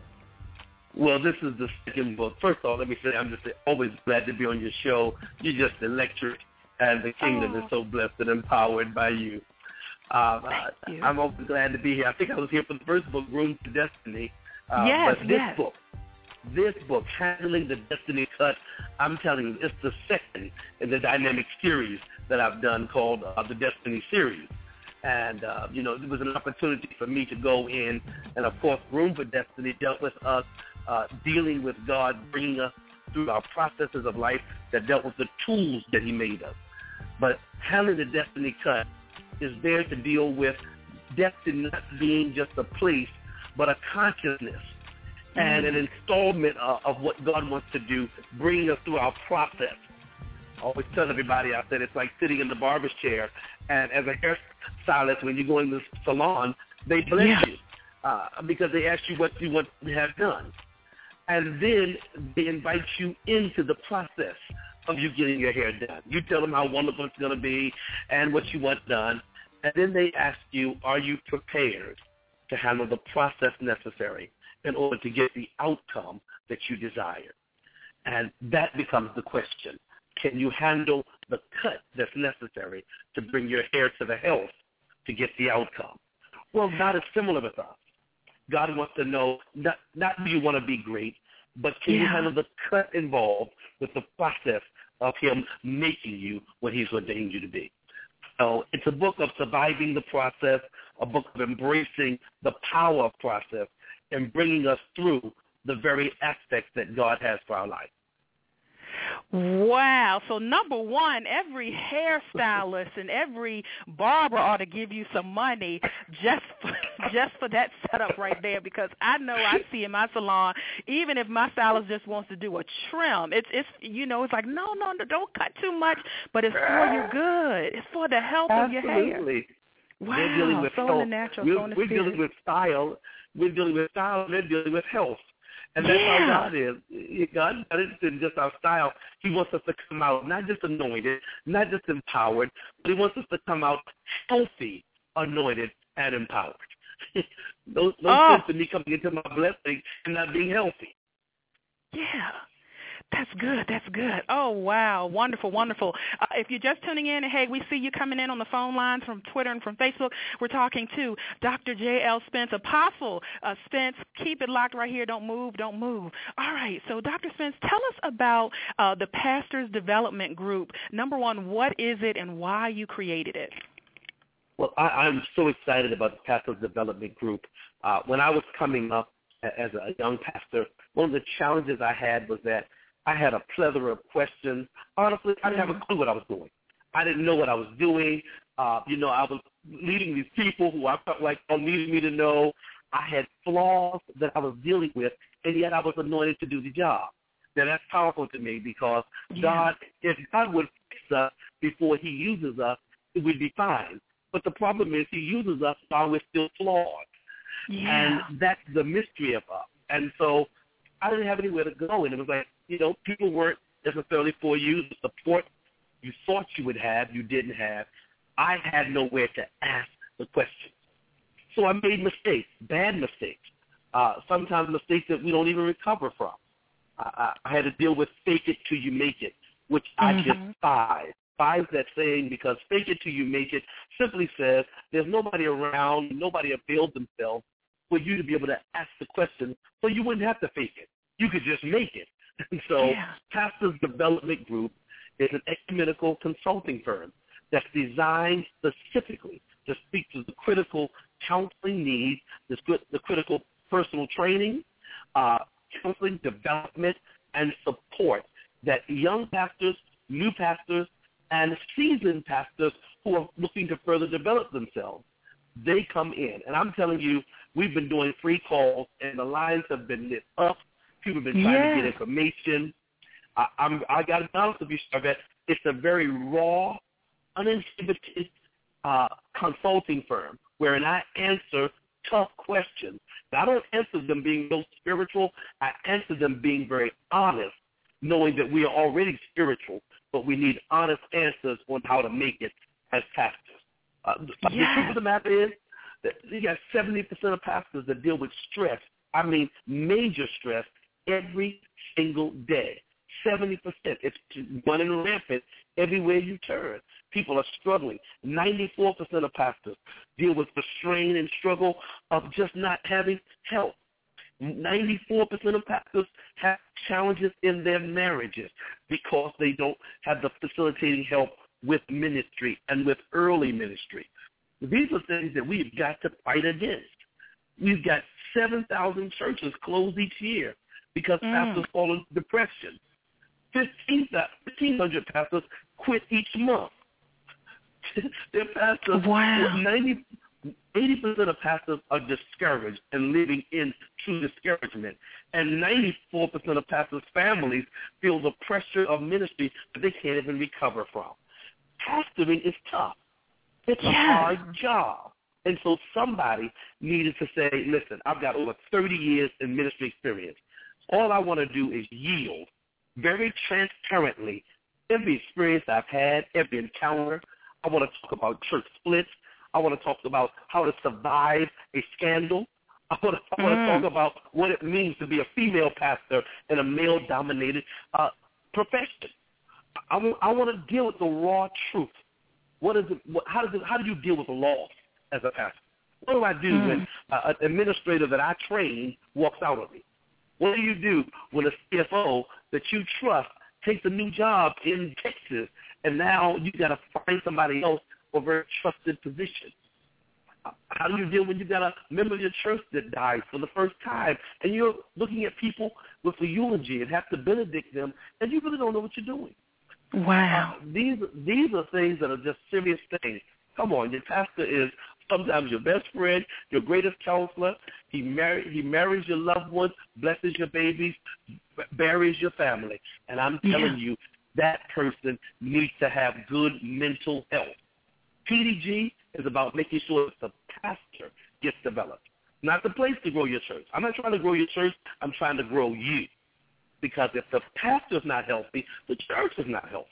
Well, this is the second book. First of all, let me say I'm just always glad to be on your show. You're just electric. And the kingdom oh. is so blessed and empowered by you. Uh, you. I'm also glad to be here. I think I was here for the first book, Room to Destiny. Uh, yes, but this yes. book, this book, Handling the Destiny Cut, I'm telling you, it's the second in the dynamic series that I've done called uh, the Destiny Series. And, uh, you know, it was an opportunity for me to go in. And, of course, Room for Destiny dealt with us uh, dealing with God, bringing us through our processes of life that dealt with the tools that he made us. But Handling the Destiny Cut is there to deal with destiny not being just a place, but a consciousness mm-hmm. and an installment of, of what God wants to do, bringing us through our process. I always tell everybody, I said it's like sitting in the barber's chair, and as a hairstylist, when you go in the salon, they bless yeah. you uh, because they ask you what you want to have done. And then they invite you into the process of you getting your hair done. You tell them how wonderful it's going to be and what you want done. And then they ask you, are you prepared to handle the process necessary in order to get the outcome that you desire? And that becomes the question. Can you handle the cut that's necessary to bring your hair to the health to get the outcome? Well, God is similar with us. God wants to know, not, not do you want to be great, but can yeah. you handle the cut involved with the process of him making you what he's ordained you to be? So it's a book of surviving the process, a book of embracing the power of process and bringing us through the very aspects that God has for our life. Wow. So number one, every hairstylist and every barber ought to give you some money just for, just for that setup right there, because I know I see in my salon, even if my stylist just wants to do a trim, it's, it's you know, it's like, no, no, no, don't cut too much, but it's for your good. It's for the health Absolutely. of your hair. Wow. We're dealing with so health. in the natural, we're so in the we're spirit. dealing with style. We're dealing with style, and they're dealing with health. And that's yeah. how God is. God is not interested in just our style. He wants us to come out not just anointed, not just empowered, but he wants us to come out healthy, anointed, and empowered. those those oh. sense to me coming into my blessing and not being healthy. Yeah. That's good. That's good. Oh, wow. Wonderful, wonderful. Uh, if you're just tuning in, hey, we see you coming in on the phone lines from Twitter and from Facebook. We're talking to Doctor J L Spence, Apostle uh, Spence. Keep it locked right here. Don't move. Don't move. All right. So, Doctor Spence, tell us about uh, the Pastors Development Group. Number one, what is it and why you created it? Well, I, I'm so excited about the Pastors Development Group. Uh, when I was coming up as a young pastor, one of the challenges I had was that I had a plethora of questions. Honestly, I didn't have a clue what I was doing. I didn't know what I was doing. Uh, you know, I was leading these people who I felt like needed me to know. I had flaws that I was dealing with, and yet I was anointed to do the job. Now, that's powerful to me because yeah. God, if God would fix us before he uses us, it would be fine. But the problem is he uses us while we're still flawed. Yeah. And that's the mystery of us. And so I didn't have anywhere to go. And it was like, you know, people weren't necessarily for you. The support you thought you would have, you didn't have. I had nowhere to ask the questions. So I made mistakes, bad mistakes, uh, sometimes mistakes that we don't even recover from. I, I had to deal with fake it till you make it, which mm-hmm. I just despise. Despise that saying because fake it till you make it simply says there's nobody around, nobody availed themselves for you to be able to ask the question, so you wouldn't have to fake it. You could just make it. And so yeah. Pastors Development Group is an ecumenical consulting firm that's designed specifically to speak to the critical counseling needs, the, the critical personal training, uh, counseling, development, and support that young pastors, new pastors, and seasoned pastors who are looking to further develop themselves, they come in. And I'm telling you, we've been doing free calls, and the lines have been lit up. People have been trying yeah. to get information. I, I'm, I got to be honest with you, Charvette, it's a very raw, uninhibited uh, consulting firm wherein I answer tough questions. Now, I don't answer them being so spiritual. I answer them being very honest, knowing that we are already spiritual, but we need honest answers on how to make it as pastors. Uh, yeah. The truth of the matter is that you got seventy percent of pastors that deal with stress, I mean major stress, every single day. seventy percent. It's running rampant everywhere you turn. People are struggling. ninety-four percent of pastors deal with the strain and struggle of just not having help. ninety-four percent of pastors have challenges in their marriages because they don't have the facilitating help with ministry and with early ministry. These are things that we've got to fight against. We've got seven thousand churches closed each year because mm. pastors fall into depression. fifteen hundred pastors quit each month. Their pastors, wow. ninety, eighty percent of pastors are discouraged and living in true discouragement. And ninety-four percent of pastors' families feel the pressure of ministry that they can't even recover from. Pastoring is tough. It's yeah. a hard job. And so somebody needed to say, listen, I've got over thirty years in ministry experience. All I want to do is yield very transparently every experience I've had, every encounter. I want to talk about church splits. I want to talk about how to survive a scandal. I want to, I want mm. to talk about what it means to be a female pastor in a male-dominated uh, profession. I, w- I want to deal with the raw truth. What is it? What, how does it? How do you deal with loss as a pastor? What do I do mm. when uh, an administrator that I train walks out on me? What do you do when a C F O that you trust takes a new job in Texas, and now you got to find somebody else for a very trusted position? How do you deal when you got a member of your church that dies for the first time, and you're looking at people with a eulogy and have to benedict them, and you really don't know what you're doing? Wow. Uh, these these are things that are just serious things. Come on, your pastor is sometimes your best friend, your greatest counselor. He marry, he marries your loved ones, blesses your babies, buries your family. And I'm telling yeah. you, that person needs to have good mental health. P D G is about making sure that the pastor gets developed, not the place to grow your church. I'm not trying to grow your church. I'm trying to grow you. Because if the pastor's not healthy, the church is not healthy.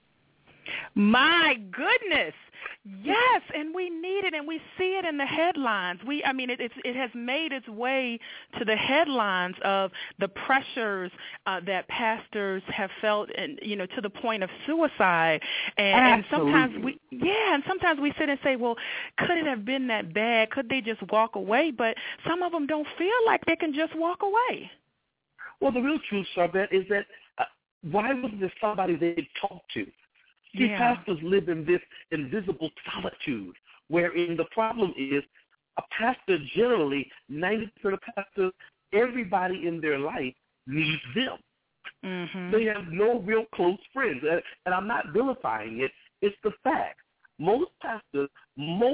My goodness. Yes, and we need it, and we see it in the headlines. We, I mean, it, it's, it has made its way to the headlines of the pressures uh, that pastors have felt, and you know, to the point of suicide. And, and sometimes we, yeah, and sometimes we sit and say, well, could it have been that bad? Could they just walk away? But some of them don't feel like they can just walk away. Well, the real truth, Charvette, is that uh, why wasn't there somebody they'd talk to? See, yeah. pastors live in this invisible solitude, wherein the problem is a pastor generally, ninety percent of pastors, everybody in their life needs them. Mm-hmm. They have no real close friends. And, and I'm not vilifying it. It's the fact. Most pastors, most people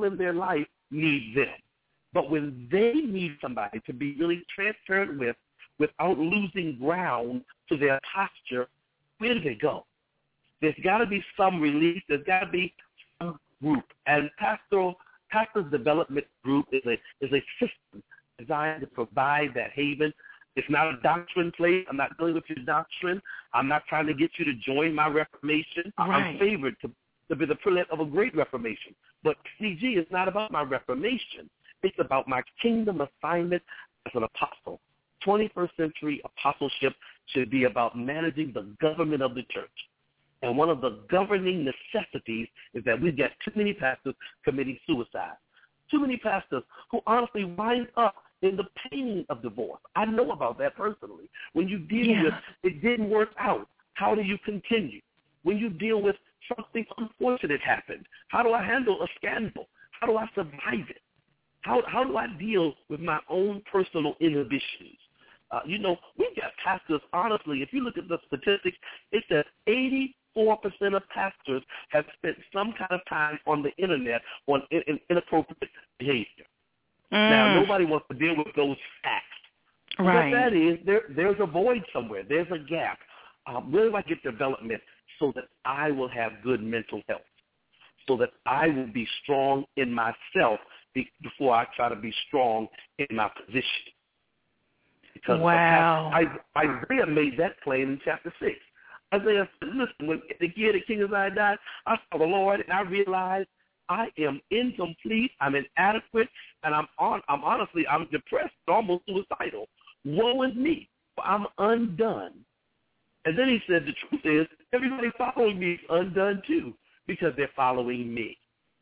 in their life need them. But when they need somebody to be really transparent with, without losing ground to their posture, where do they go? There's got to be some release. There's got to be some group. And pastoral pastor's development group is a is a system designed to provide that haven. It's not a doctrine place. I'm not dealing with your doctrine. I'm not trying to get you to join my Reformation. Right. I'm favored to, to be the prelate of a great Reformation. But C G is not about my Reformation. It's about my kingdom assignment as an apostle. twenty-first century apostleship should be about managing the government of the church. And one of the governing necessities is that we've got too many pastors committing suicide. Too many pastors who honestly wind up in the pain of divorce. I know about that personally. When you deal yeah. with it didn't work out, how do you continue? When you deal with something unfortunate happened, how do I handle a scandal? How do I survive it? How how do I deal with my own personal inhibitions? Uh, you know, we've got pastors, honestly, if you look at the statistics, it says eighty-four percent of pastors have spent some kind of time on the Internet on in, in inappropriate behavior. Mm. Now, nobody wants to deal with those facts. Right. What that is, there, there's a void somewhere. There's a gap. Um, where do I get development so that I will have good mental health, so that I will be strong in myself before I try to be strong in my position? Because wow. I, Isaiah made that plain in chapter six. Isaiah said, listen, when the year that King Uzziah died, I saw the Lord and I realized I am incomplete, I'm inadequate, and I'm on. I'm honestly, I'm depressed, almost suicidal. Woe is me, for I'm undone. And then he said, the truth is, everybody following me is undone too, because they're following me.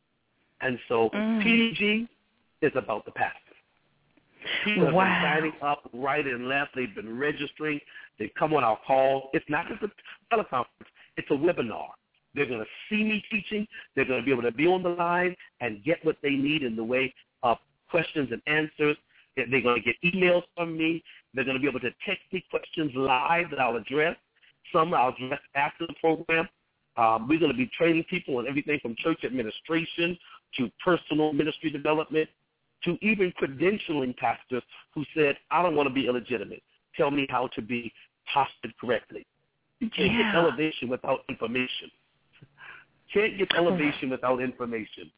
And so mm. P D G is about the pastor. People wow. have been signing up right and left. They've been registering. They come on our call. It's not just a teleconference. It's a webinar. They're going to see me teaching. They're going to be able to be on the line and get what they need in the way of questions and answers. They're going to get emails from me. They're going to be able to text me questions live that I'll address. Some I'll address after the program. Um, we're going to be training people on everything from church administration to personal ministry development to even credentialing pastors who said, I don't want to be illegitimate. Tell me how to be postured correctly. You can't yeah. get elevation without information. Can't get elevation without information.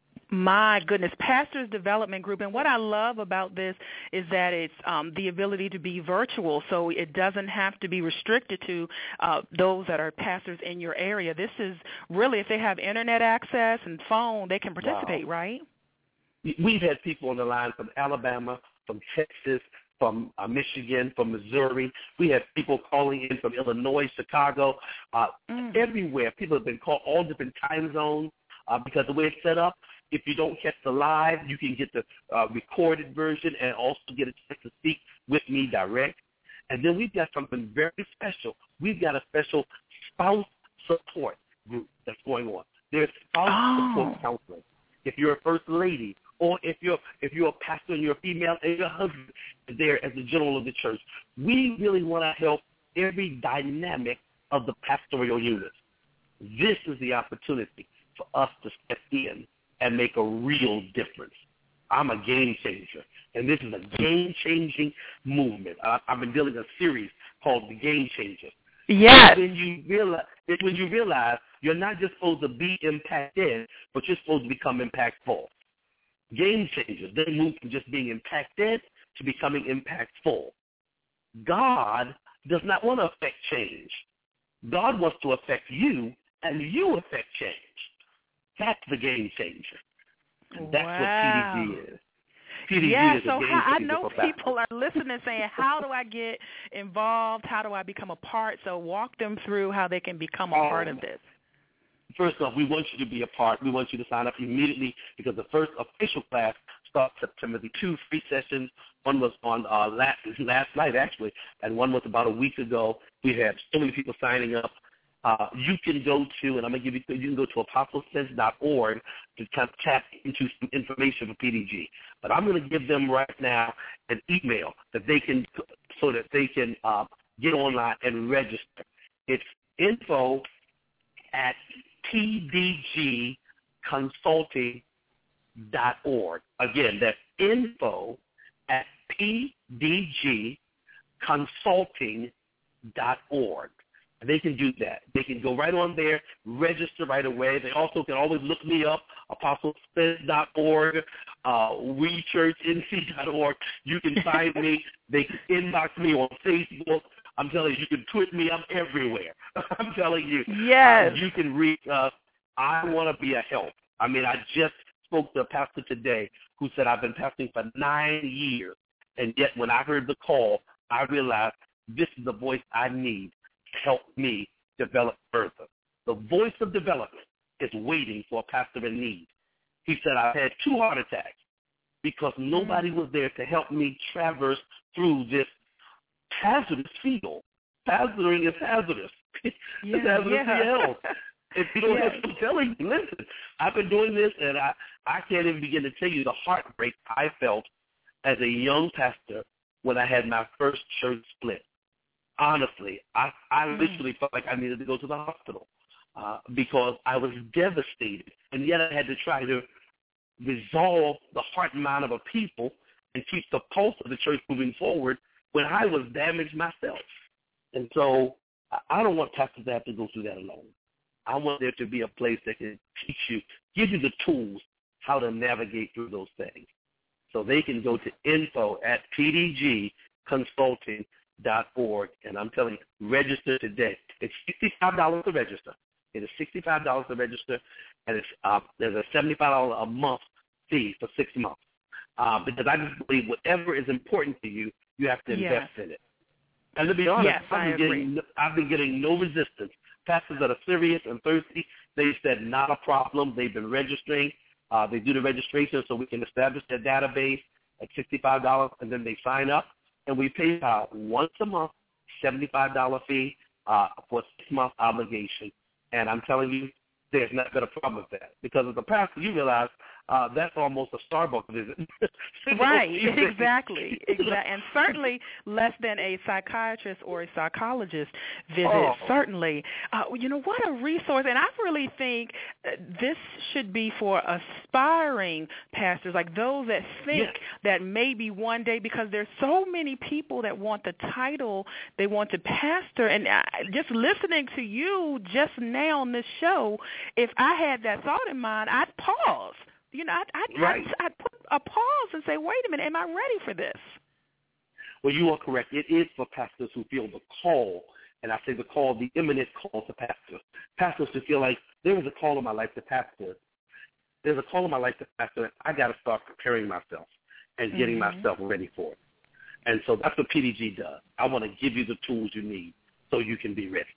My goodness, Pastors Development Group. And what I love about this is that it's um, the ability to be virtual, so it doesn't have to be restricted to uh, those that are pastors in your area. This is really, if they have Internet access and phone, they can participate, wow. right? We've had people on the line from Alabama, from Texas, from uh, Michigan, from Missouri. We have people calling in from Illinois, Chicago, uh, mm. everywhere. People have been called all different time zones uh, because the way it's set up, if you don't catch the live, you can get the uh, recorded version and also get a chance to speak with me direct. And then we've got something very special. We've got a special spouse support group that's going on. There's spouse oh. support counseling. If you're a first lady, or if you're if you're a pastor and you're a female and your husband is there as the general of the church, we really want to help every dynamic of the pastoral unit. This is the opportunity for us to step in and make a real difference. I'm a game changer, and this is a game-changing movement. I, I've been building a series called The Game Changer. Yes. When you realize, when you realize you're not just supposed to be impacted, but you're supposed to become impactful. Game changers, they move from just being impacted to becoming impactful. God does not want to affect change. God wants to affect you, and you affect change. That's the game changer. And that's wow. what P D G is. P D G yeah, is so a game how, I changer know for people are listening saying, how do I get involved? How do I become a part? So walk them through how they can become a um, part of this. First off, we want you to be a part. We want you to sign up immediately because the first official class starts September the two free sessions. One was on uh, last, last night, actually, and one was about a week ago. We had so many people signing up. Uh, you can go to, and I'm going to give you, you can go to apostle sense dot org to kind of tap into some information for P D G. But I'm going to give them right now an email that they can, so that they can uh, get online and register. It's info at P D G consulting dot org. Again, that's info at p d g consulting dot org. They can do that. They can go right on there, register right away. They also can always look me up, apostle spence dot org, uh, we church n c dot org. You can find me. They can inbox me on Facebook. I'm telling you, you can tweet me. I'm everywhere. I'm telling you. Yes. Uh, you can reach us. I want to be a help. I mean, I just spoke to a pastor today who said, I've been pastoring for nine years, and yet when I heard the call, I realized this is the voice I need to help me develop further. The voice of development is waiting for a pastor in need. He said, I've had two heart attacks because nobody was there to help me traverse through this hazardous field. Pastoring is hazardous. It's Yeah, hazardous yeah. to your health. If you don't Yes. have to telling you, listen, I've been doing this, and I, I can't even begin to tell you the heartbreak I felt as a young pastor when I had my first church split. Honestly, I, I Mm. literally felt like I needed to go to the hospital uh, because I was devastated, and yet I had to try to resolve the heart and mind of a people and keep the pulse of the church moving forward when I was damaged myself. And so I- I don't want pastors to have to go through that alone. I want there to be a place that can teach you, give you the tools how to navigate through those things. So they can go to info at p d g consulting dot org, and I'm telling you, register today. It's sixty-five dollars to register. It is sixty-five dollars to register, and it's uh, there's a seventy-five dollars a month fee for six months. Uh, because I just believe whatever is important to you, you have to Yes. invest in it. And to be honest, Yes, I've, I been agree. getting, I've been getting no resistance. Pastors that are serious and thirsty, they said not a problem. They've been registering. Uh, they do the registration so we can establish their database at sixty-five dollars, and then they sign up, and we pay uh, once a month, seventy-five dollars fee uh, for a six-month obligation. And I'm telling you, there's not been a problem with that. Because as a pastor, you realize uh, that's almost a Starbucks visit. Right, exactly, exactly, and certainly less than a psychiatrist or a psychologist visit. Oh. Certainly, uh, you know, what a resource, and I really think uh, this should be for aspiring pastors, like those that think Yes. that maybe one day, because there's so many people that want the title, they want to pastor, and I, just listening to you just now on this show, if I had that thought in mind, I'd pause. You know, I'd, I'd, Right. I'd, I'd put a pause and say, wait a minute, am I ready for this? Well, you are correct. It is for pastors who feel the call, and I say the call, the imminent call to pastor. Pastors who feel like there is a call in my life to pastor. There's a call in my life to pastor, and I got to start preparing myself and getting Mhm. myself ready for it. And so that's what P D G does. I want to give you the tools you need so you can be ready.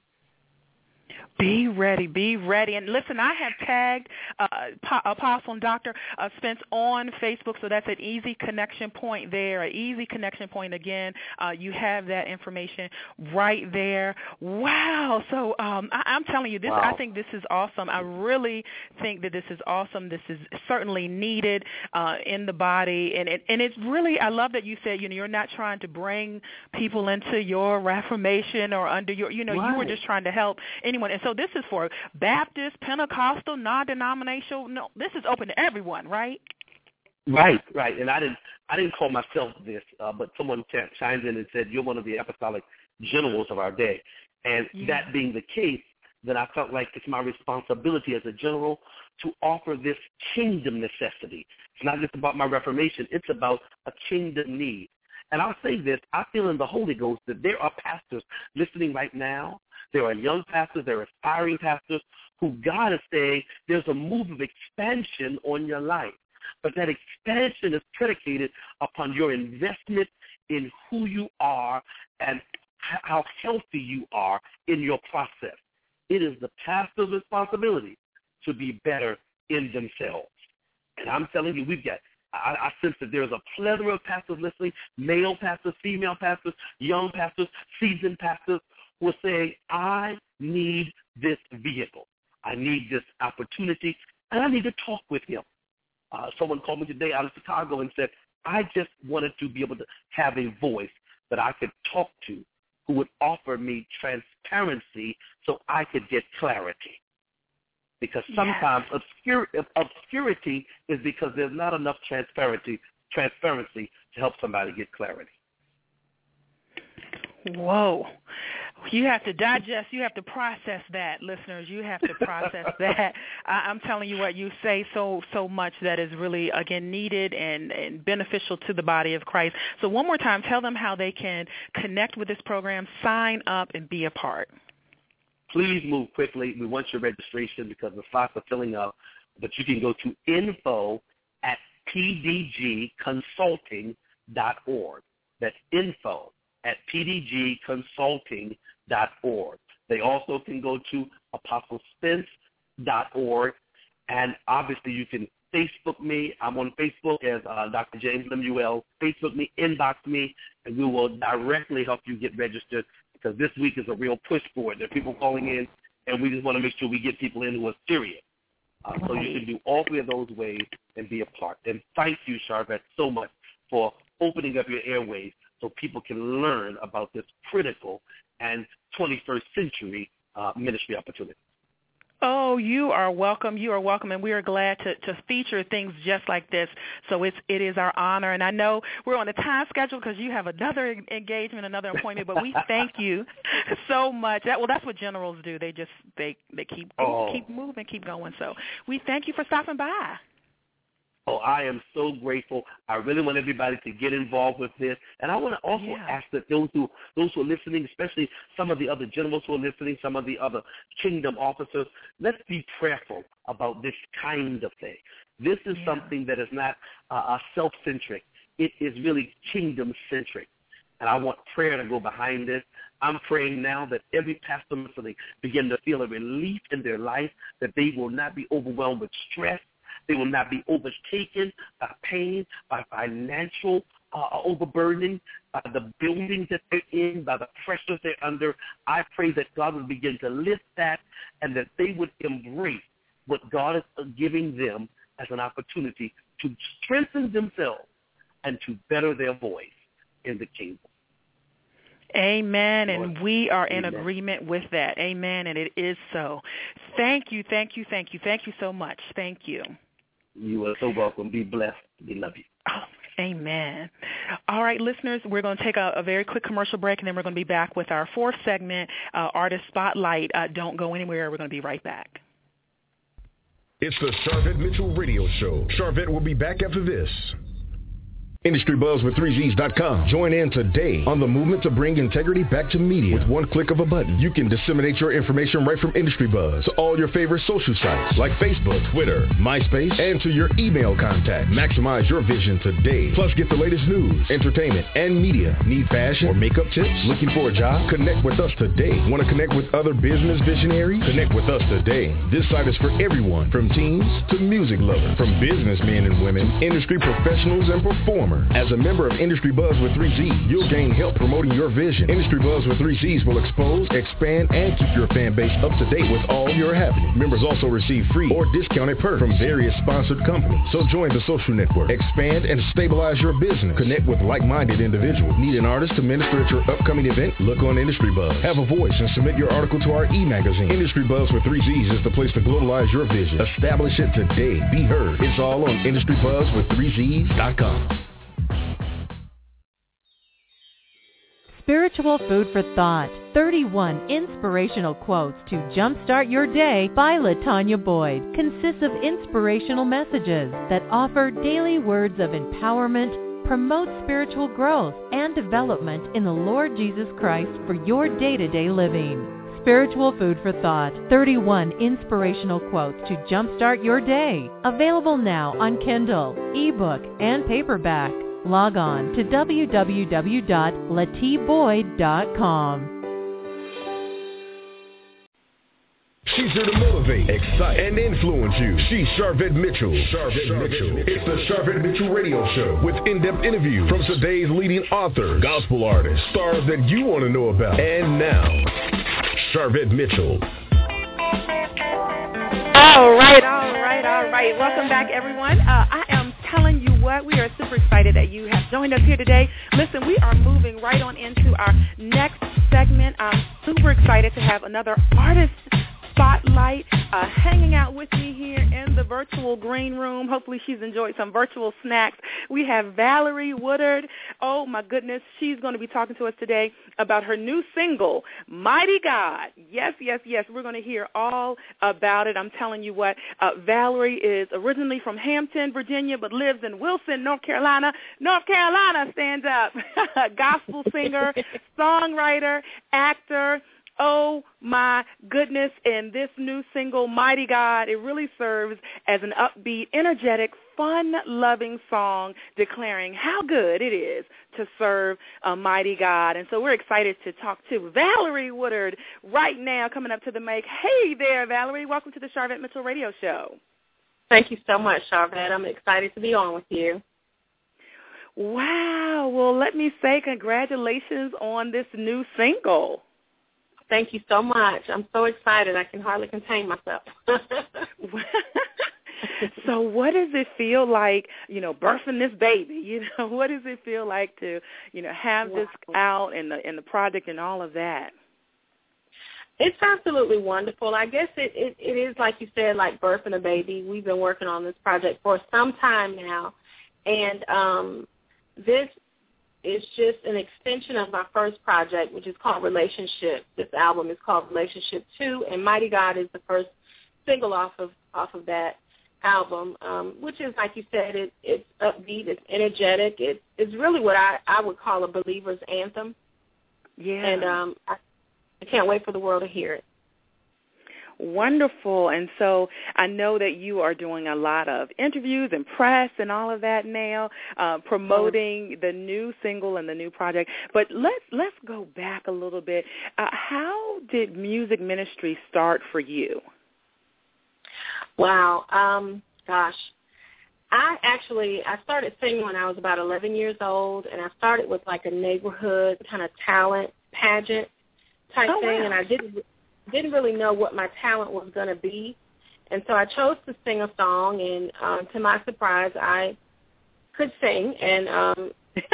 Be ready, be ready. And listen, I have tagged uh, Apostle and Doctor Uh, Spence on Facebook, so that's an easy connection point there, an easy connection point again. Uh, you have that information right there. Wow. So um, I, I'm telling you, this. Wow. I think this is awesome. I really think that this is awesome. This is certainly needed uh, in the body. And, it, and it's really, I love that you said, you know, you're not trying to bring people into your Reformation or under your, you know, you were Right. just trying to help anyone. And so this is for Baptist, Pentecostal, non-denominational. No, this is open to everyone, right? Right, right. And I didn't, I didn't call myself this, uh, but someone ch- chimed in and said, "You're one of the apostolic generals of our day." And Yeah. that being the case, then I felt like it's my responsibility as a general to offer this kingdom necessity. It's not just about my Reformation; it's about a kingdom need. And I'll say this: I feel in the Holy Ghost that there are pastors listening right now. There are young pastors, there are aspiring pastors who God is saying there's a move of expansion on your life. But that expansion is predicated upon your investment in who you are and how healthy you are in your process. It is the pastor's responsibility to be better in themselves. And I'm telling you, we've got, I, I sense that there's a plethora of pastors listening, male pastors, female pastors, young pastors, seasoned pastors, who are saying, I need this vehicle. I need this opportunity, and I need to talk with him. Uh, someone called me today out of Chicago and said, I just wanted to be able to have a voice that I could talk to who would offer me transparency so I could get clarity. because sometimes yes. obscur- obscurity is because there's not enough transparency, transparency to help somebody get clarity. Whoa. You have to digest, you have to process that, listeners. You have to process that. I, I'm telling you what, you say so so much that is really, again, needed and, and beneficial to the body of Christ. So one more time, tell them how they can connect with this program, sign up, and be a part. Please move quickly. We want your registration because the slots are filling up. But you can go to info at p d g consulting dot org. That's info at p d g consulting dot org. They also can go to apostle spence dot org, and obviously you can Facebook me. I'm on Facebook as uh, Doctor James Lemuel. Facebook me, inbox me, and we will directly help you get registered because this week is a real push for it. There are people calling in, and we just want to make sure we get people in who are serious. Uh, so you can do all three of those ways and be a part. And thank you, Sharvette, so much for opening up your airways so people can learn about this critical and twenty-first century uh, ministry opportunity. Oh, you are welcome. You are welcome, and we are glad to, to feature things just like this. So it's it is our honor, and I know we're on a time schedule because you have another engagement, another appointment. But we thank you so much. That, well, that's what generals do. They just they they keep oh. keep moving, keep going. So we thank you for stopping by. Oh, I am so grateful. I really want everybody to get involved with this. And I want to also yeah. ask that those who those who are listening, especially some of the other generals who are listening, some of the other kingdom officers, let's be prayerful about this kind of thing. This is yeah. something that is not uh, self-centric. It is really kingdom-centric. And I want prayer to go behind this. I'm praying now that every pastor they begin to feel a relief in their life, that they will not be overwhelmed with stress. They will not be overtaken by pain, by financial uh, overburdening, by the buildings that they're in, by the pressures they're under. I pray that God will begin to lift that and that they would embrace what God is giving them as an opportunity to strengthen themselves and to better their voice in the kingdom. Amen, and we are in Amen. agreement with that. Amen, and it is so. Thank you, thank you, thank you. Thank you so much. Thank you. You are so welcome. Be blessed. We love you. Oh, amen. All right, listeners, we're going to take a, a very quick commercial break, and then we're going to be back with our fourth segment, uh, Artist Spotlight. Uh, don't go anywhere. We're going to be right back. It's the Sharvette Mitchell Radio Show. Sharvette will be back after this. Industry Buzz with three Z's dot com. Join in today on the movement to bring integrity back to media. With one click of a button, you can disseminate your information right from Industry Buzz to all your favorite social sites like Facebook, Twitter, MySpace, and to your email contact. Maximize your vision today. Plus, get the latest news, entertainment, and media. Need fashion or makeup tips? Looking for a job? Connect with us today. Want to connect with other business visionaries? Connect with us today. This site is for everyone, from teens to music lovers, from businessmen and women, industry professionals and performers. As a member of Industry Buzz with three Z's, you'll gain help promoting your vision. Industry Buzz with three Z's will expose, expand, and keep your fan base up to date with all your happenings. Members also receive free or discounted perks from various sponsored companies. So join the social network, expand, and stabilize your business. Connect with like-minded individuals. Need an artist to minister at your upcoming event? Look on Industry Buzz. Have a voice and submit your article to our e-magazine. Industry Buzz with three Z's is the place to globalize your vision. Establish it today. Be heard. It's all on Industry Buzz with three Z's dot com. Spiritual Food for Thought, thirty-one inspirational quotes to jumpstart your day by LaTanya Boyd, consists of inspirational messages that offer daily words of empowerment, promote spiritual growth and development in the Lord Jesus Christ for your day-to-day living. Spiritual Food for Thought, thirty-one inspirational quotes to jumpstart your day. Available now on Kindle, ebook, and paperback. Log on to w w w dot latie boyd dot com. She's here to motivate, excite, and influence you. She's Sharvette Mitchell. Sharvette Mitchell. It's the Sharvette Mitchell Radio Show with in-depth interviews from today's leading authors, gospel artists, stars that you want to know about. And now, Sharvette Mitchell. All right, all right, all right. Welcome back, everyone. Uh, I am telling you what, we are super excited that you have joined us here today. Listen, we are moving right on into our next segment. I'm super excited to have another artist spotlight, uh, hanging out with me here in the virtual green room. Hopefully she's enjoyed some virtual snacks. We have Valerie Woodard. Oh, my goodness. She's going to be talking to us today about her new single, Mighty God. Yes, yes, yes. We're going to hear all about it. I'm telling you what, uh, Valerie is originally from Hampton, Virginia, but lives in Wilson, North Carolina. North Carolina, stand up. Gospel singer, songwriter, actor. Oh, my goodness. And this new single, Mighty God, it really serves as an upbeat, energetic, fun-loving song declaring how good it is to serve a mighty God. And so we're excited to talk to Valerie Woodard right now, coming up to the mic. Hey there, Valerie. Welcome to the Sharvette Mitchell Radio Show. Thank you so much, Sharvette. I'm excited to be on with you. Wow. Well, let me say congratulations on this new single. Thank you so much. I'm so excited. I can hardly contain myself. So what does it feel like, you know, birthing this baby? You know, what does it feel like to, you know, have wow. this out and the, and the project and all of that? It's absolutely wonderful. I guess it, it, it is, like you said, like birthing a baby. We've been working on this project for some time now. And um, this is just an extension of my first project, which is called Relationship. This album is called Relationship two, and Mighty God is the first single off of off of that album, um, which is, like you said, it, it's upbeat, it's energetic. It, it's really what I, I would call a believer's anthem. Yeah. And um, I, I can't wait for the world to hear it. Wonderful. And so I know that you are doing a lot of interviews and press and all of that now, uh, promoting the new single and the new project. But let's let's go back a little bit. Uh, how did music ministry start for you? Wow. Um, gosh. I actually, I started singing when I was about eleven years old, and I started with like a neighborhood kind of talent pageant type oh, thing, wow. and I didn't didn't really know what my talent was going to be. And so I chose to sing a song, and um, to my surprise, I could sing. And um,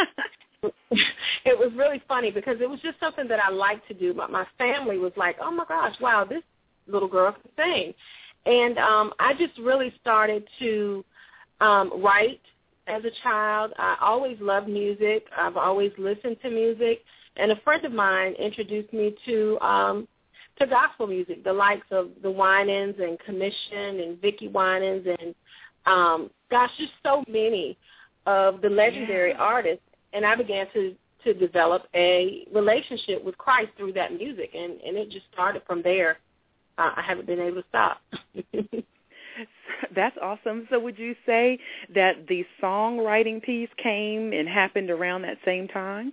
it was really funny because it was just something that I liked to do. But my family was like, oh, my gosh, wow, this little girl can sing. And um, I just really started to um, write as a child. I always loved music. I've always listened to music. And a friend of mine introduced me to um, to gospel music, the likes of the Winans and Commission and Vicki Winans and, um, gosh, just so many of the legendary yeah. artists. And I began to, to develop a relationship with Christ through that music, and, and it just started from there. Uh, I haven't been able to stop. That's awesome. So would you say that the songwriting piece came and happened around that same time?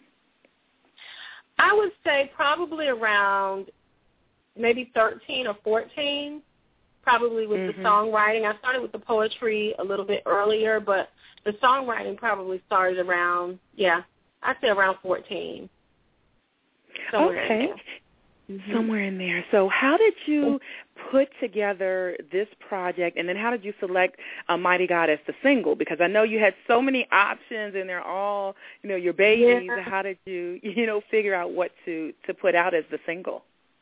I would say probably around maybe thirteen or fourteen, probably with mm-hmm. the songwriting. I started with the poetry a little bit earlier, but the songwriting probably started around, yeah, I'd say around fourteen. Somewhere okay. in there. Mm-hmm. Somewhere in there. So how did you put together this project, and then how did you select uh, Mighty God as the single? Because I know you had so many options, and they're all, you know, your babies. Yeah. How did you, you know, figure out what to, to put out as the single?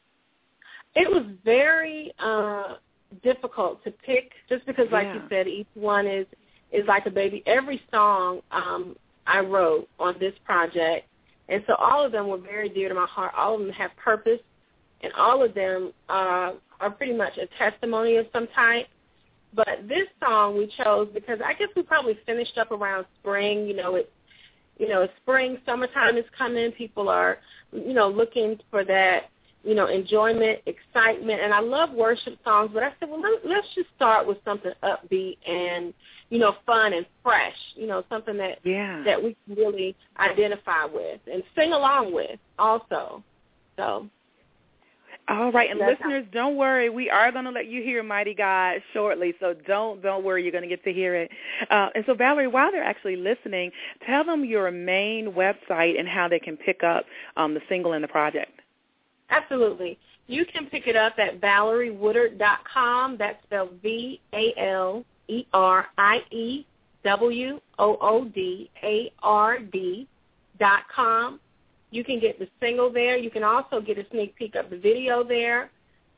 It was very uh, difficult to pick, just because, like yeah. you said, each one is, is like a baby. Every song um, I wrote on this project, and so all of them were very dear to my heart. All of them have purpose, and all of them uh, are pretty much a testimony of some type. But this song we chose because I guess we probably finished up around spring. You know, it, you know, spring, summertime is coming. People are, you know, looking for that, you know, enjoyment, excitement. And I love worship songs, but I said, well, let, let's just start with something upbeat and, you know, fun and fresh, you know, something that yeah. that we can really identify with and sing along with also. So. All right, and That's listeners, how- don't worry. We are going to let you hear Mighty God shortly, so don't don't worry. You're going to get to hear it. Uh, and so, Valerie, while they're actually listening, tell them your main website and how they can pick up um, the single and the project. Absolutely. You can pick it up at valerie woodard dot com. That's spelled V A L E R I E W O O D A R D dot com. You can get the single there. You can also get a sneak peek of the video there.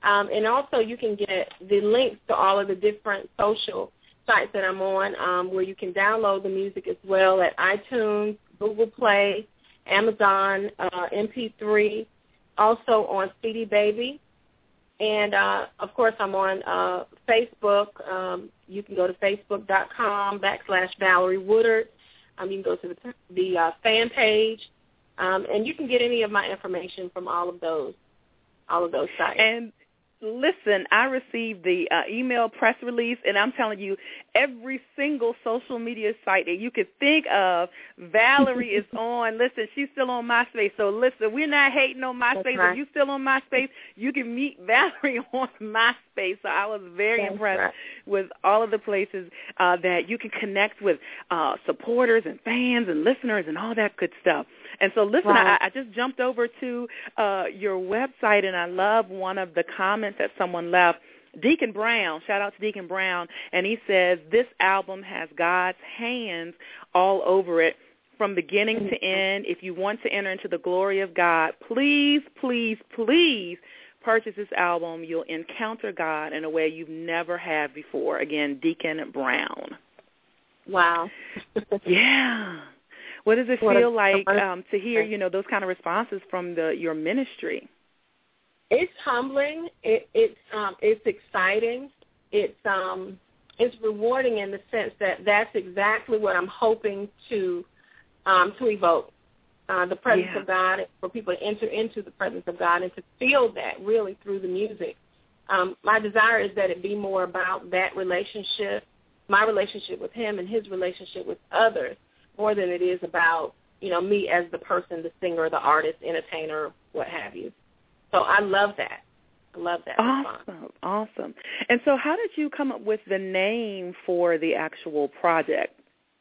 Um, and also you can get the links to all of the different social sites that I'm on, um, where you can download the music as well at iTunes, Google Play, Amazon, uh, M P three, also on C D Baby. And, uh, of course, I'm on uh, Facebook. Um, you can go to facebook.com backslash Valerie Woodard. Um, you can go to the, the uh, fan page, um, and you can get any of my information from all of those, all of those sites. And listen, I received the uh, email press release, and I'm telling you, every single social media site that you could think of, Valerie is on. Listen, she's still on MySpace. So listen, we're not hating on MySpace. Right. If you're still on MySpace, you can meet Valerie on MySpace. So I was very That's impressed right. with all of the places uh, that you can connect with uh, supporters and fans and listeners and all that good stuff. And so, listen, Right. I, I just jumped over to uh, your website, and I love one of the comments that someone left. Deacon Brown, shout out to Deacon Brown, and he says, this album has God's hands all over it from beginning to end. If you want to enter into the glory of God, please, please, please purchase this album. You'll encounter God in a way you've never had before. Again, Deacon Brown. Wow. Yeah. What does it What feel a- like um, to hear, you know, those kind of responses from the your ministry? It's humbling. It, it's um, it's exciting. It's um, it's rewarding in the sense that that's exactly what I'm hoping to um, to evoke uh, the presence Yeah. of God, for people to enter into the presence of God and to feel that really through the music. Um, my desire is that it be more about that relationship, my relationship with Him and His relationship with others, more than it is about, you know, me as the person, the singer, the artist, entertainer, what have you. So I love that. I love that response. Awesome, awesome. And so how did you come up with the name for the actual project?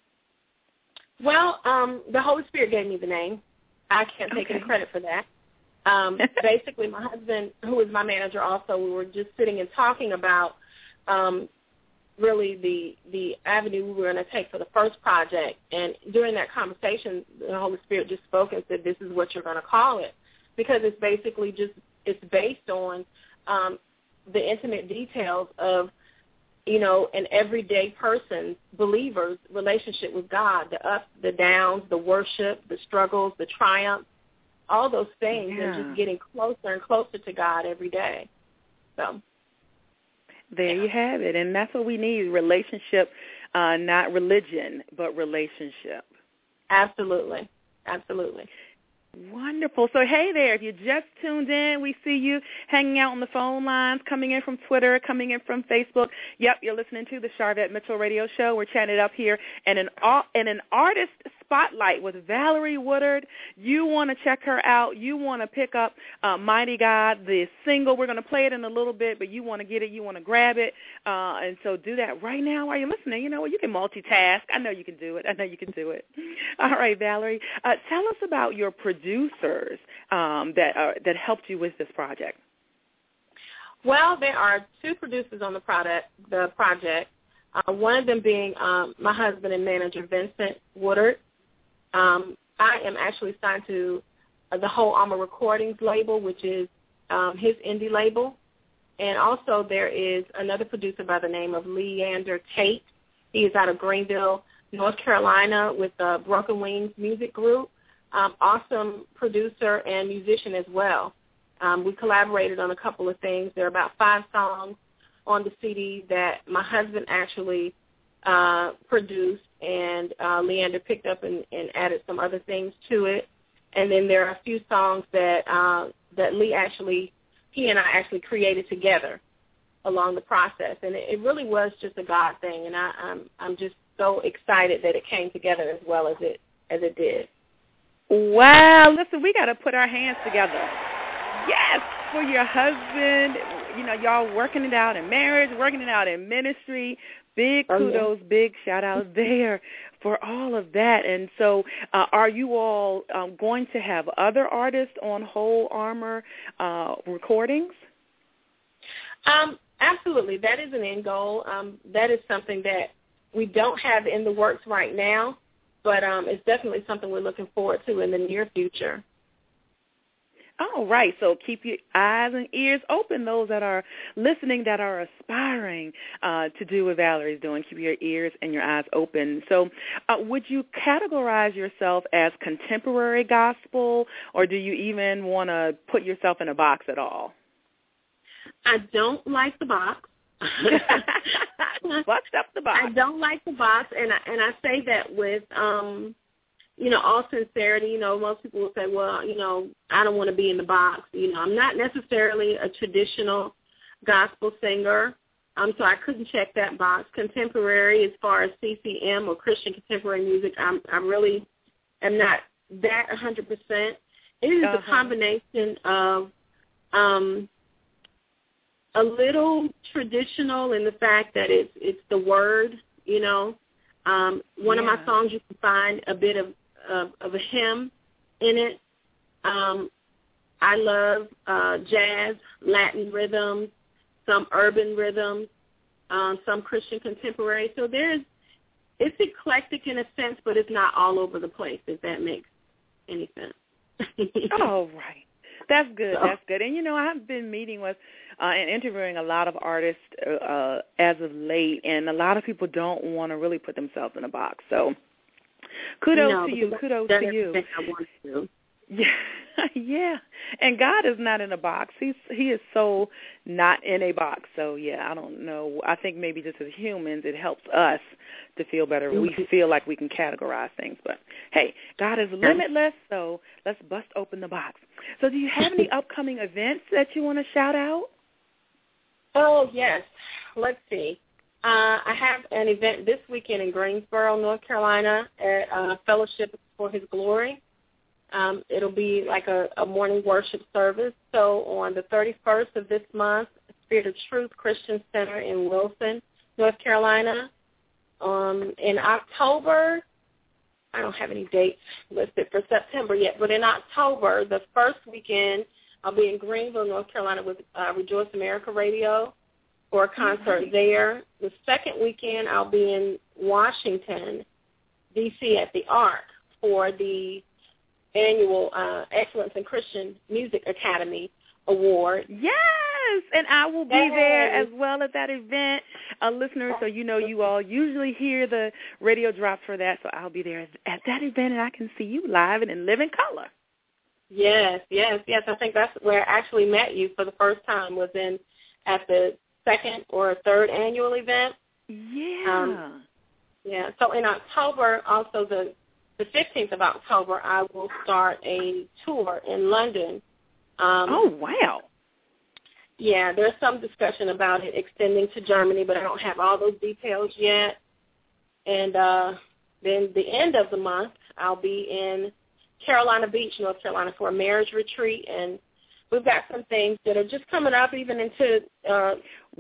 Well, um, the Holy Spirit gave me the name. I can't take Okay. any credit for that. Um, basically, my husband, who is my manager also, we were just sitting and talking about um, really the the avenue we were going to take for the first project. And during that conversation, the Holy Spirit just spoke and said, this is what you're going to call it, because it's basically just, it's based on um, the intimate details of, you know, an everyday person's, believer's relationship with God, the ups, the downs, the worship, the struggles, the triumphs, all those things, Yeah. and just getting closer and closer to God every day. So There you have it. And that's what we need, relationship, uh, not religion, but relationship. absolutely, absolutely. Wonderful. So, hey there, if you just tuned in, we see you hanging out on the phone lines, coming in from Twitter, coming in from Facebook. Yep, you're listening to the Sharvette Mitchell Radio Show. We're chatting up here in an, in an artist spotlight with Valerie Woodard. You want to check her out. You want to pick up uh, Mighty God, the single. We're going to play it in a little bit, but you want to get it. You want to grab it. Uh, and so do that right now while you're listening. You know what? You can multitask. I know you can do it. I know you can do it. All right, Valerie, uh, tell us about your producers um, that uh, that helped you with this project. Well, there are two producers on the product, the project. Uh, one of them being um, my husband and manager, Vincent Woodard. Um, I am actually signed to uh, the Whole Armor Recordings label, which is um, his indie label. And also there is another producer by the name of Leander Tate. He is out of Greenville, North Carolina, with the Broken Wings Music Group. Um, awesome producer and musician as well. Um, we collaborated on a couple of things. There are about five songs on the C D that my husband actually uh, produced, and uh, Leander picked up and, and added some other things to it. And then there are a few songs that uh, that Lee actually, he and I actually created together along the process. And it, it really was just a God thing, and I, I'm I'm just so excited that it came together as well as it as it did. Wow. Listen, we got to put our hands together. Yes, for your husband. You know, y'all working it out in marriage, working it out in ministry. Big kudos, big shout-out there for all of that. And so uh, are you all um, going to have other artists on Whole Armor uh, recordings? Um, absolutely. That is an end goal. Um, that is something that we don't have in the works right now, but um, it's definitely something we're looking forward to in the near future. All right, so keep your eyes and ears open, those that are listening that are aspiring uh, to do what Valerie's doing. Keep your ears and your eyes open. So uh, would you categorize yourself as contemporary gospel, or do you even want to put yourself in a box at all? I don't like the box. Boxed up the box. I don't like the box, and I, and I say that with um, – you know, all sincerity. You know, most people will say, well, you know, I don't want to be in the box. You know, I'm not necessarily a traditional gospel singer, um, so I couldn't check that box. Contemporary, as far as C C M or Christian contemporary music, I'm, I really am not that one hundred percent. It is uh-huh. a combination of um, a little traditional in the fact that it's, it's the word, you know. Um, one yeah. of my songs, you can find a bit of Of, of a hymn in it. Um, I love uh, jazz, Latin rhythms, some urban rhythms, um, some Christian contemporary. So there's, it's eclectic in a sense, but it's not all over the place, if that makes any sense. Oh, right. That's good. So. That's good. And, you know, I've been meeting with uh, and interviewing a lot of artists uh, as of late, and a lot of people don't want to really put themselves in a box. So kudos no, to you. Kudos to you. I want to. Yeah, yeah. And God is not in a box. He's He is so not in a box. So yeah, I don't know. I think maybe just as humans, it helps us to feel better. Mm-hmm. We feel like we can categorize things. But hey, God is limitless. So let's bust open the box. So do you have any upcoming events that you want to shout out? Oh yes. Let's see. Uh, I have an event this weekend in Greensboro, North Carolina, at uh, Fellowship for His Glory. Um, it'll be like a, a morning worship service. So on the thirty-first of this month, Spirit of Truth Christian Center in Wilson, North Carolina. Um, in October, I don't have any dates listed for September yet, but in October, the first weekend, I'll be in Greenville, North Carolina with uh, Rejoice America Radio for a concert mm-hmm. there. The second weekend, I'll be in Washington, D C at the Ark for the annual uh, Excellence in Christian Music Academy Award. Yes, and I will be yes. there as well at that event, uh, listeners, so you know you all usually hear the radio drops for that, so I'll be there at that event, and I can see you live and in living color. Yes, yes, yes. I think that's where I actually met you for the first time, was in at the second or third annual event. Yeah. Um, yeah, so in October, also the The fifteenth of October, I will start a tour in London. Um, oh, wow. Yeah, there's some discussion about it extending to Germany, but I don't have all those details yet. And uh, then the end of the month, I'll be in Carolina Beach, North Carolina, for a marriage retreat. And we've got some things that are just coming up even into uh,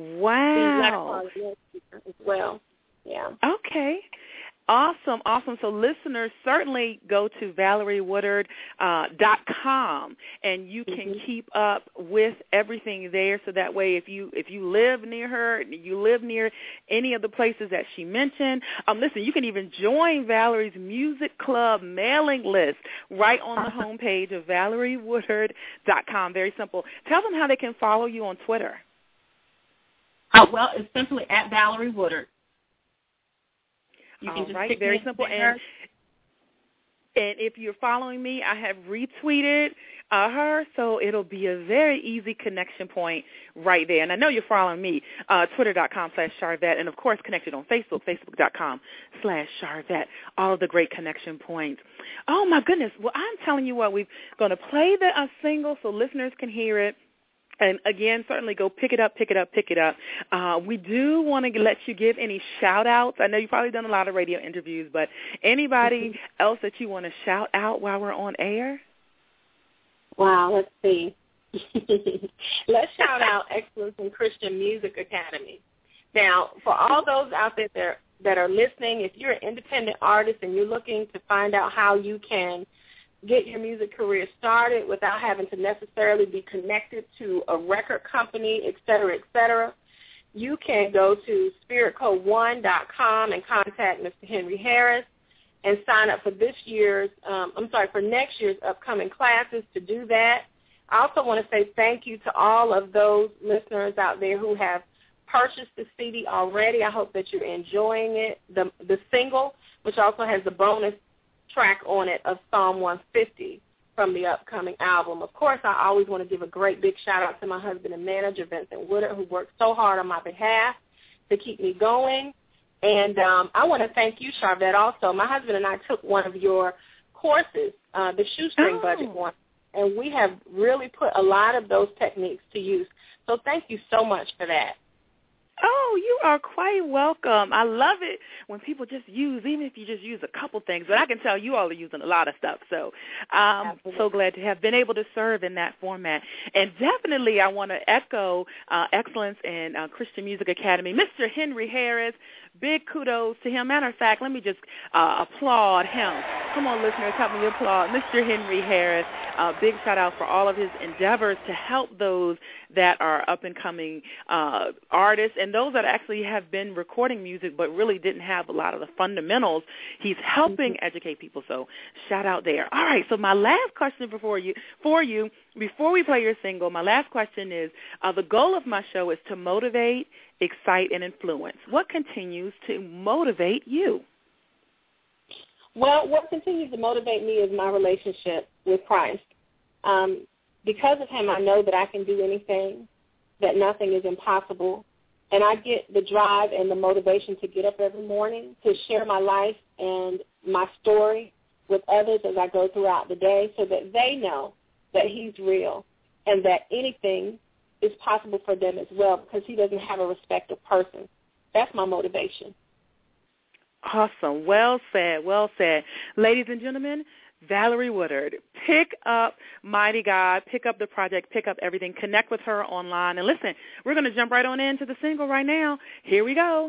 wow. the latter part as well. Yeah. Okay. Awesome, awesome. So listeners, certainly go to Valerie Woodard dot com uh, and you can mm-hmm. keep up with everything there, so that way if you if you live near her, you live near any of the places that she mentioned, um, listen, you can even join Valerie's Music Club mailing list right on the homepage of Valerie Woodard dot com. Very simple. Tell them how they can follow you on Twitter. Oh, well, it's simply at Valerie Woodard. You can All just right, very simple. And, and if you're following me, I have retweeted uh, her, so it'll be a very easy connection point right there. And I know you're following me, uh, twitter.com slash Sharvette, and, of course, connected on Facebook, facebook.com slash Sharvette, all of the great connection points. Oh, my goodness. Well, I'm telling you what, we're going to play the uh, single so listeners can hear it. And, again, certainly go pick it up, pick it up, pick it up. Uh, we do want to let you give any shout-outs. I know you've probably done a lot of radio interviews, but anybody mm-hmm. else that you want to shout out while we're on air? Wow, let's see. Let's shout out Excellence in Christian Music Academy. Now, for all those out there that are, that are listening, if you're an independent artist and you're looking to find out how you can get your music career started without having to necessarily be connected to a record company, et cetera, et cetera, you can go to spirit code one dot com and contact Mister Henry Harris and sign up for this year's, um, I'm sorry, for next year's upcoming classes. To do that, I also want to say thank you to all of those listeners out there who have purchased the C D already. I hope that you're enjoying it. The the single, which also has the bonus track on it of Psalm one fifty from the upcoming album. Of course, I always want to give a great big shout-out to my husband and manager, Vincent Woodard, who worked so hard on my behalf to keep me going. And um, I want to thank you, Sharvette, also. My husband and I took one of your courses, uh, the shoestring oh. budget one, and we have really put a lot of those techniques to use. So thank you so much for that. Oh, you are quite welcome. I love it when people just use, even if you just use a couple things. But I can tell you all are using a lot of stuff. So I'm Absolutely. so glad to have been able to serve in that format. And definitely I want to echo uh, Excellence in uh, Christian Music Academy. Mister Henry Harris, big kudos to him. Matter of fact, let me just uh, applaud him. Come on, listeners, help me applaud Mister Henry Harris. Uh, big shout-out for all of his endeavors to help those that are up-and-coming uh, artists and those that actually have been recording music but really didn't have a lot of the fundamentals. He's helping mm-hmm. educate people, so shout-out there. All right, so my last question before you, for you, before we play your single, my last question is, uh, the goal of my show is to motivate, excite, and influence. What continues to motivate you? Well, what continues to motivate me is my relationship with Christ. Um, because of him, I know that I can do anything, that nothing is impossible, and I get the drive and the motivation to get up every morning, to share my life and my story with others as I go throughout the day so that they know that he's real and that anything is possible for them as well because he doesn't have a respect of person. That's my motivation. Awesome. Well said. Well said. Ladies and gentlemen, Valerie Woodard. Pick up Mighty God. Pick up the project. Pick up everything. Connect with her online. And listen, we're going to jump right on into the single right now. Here we go.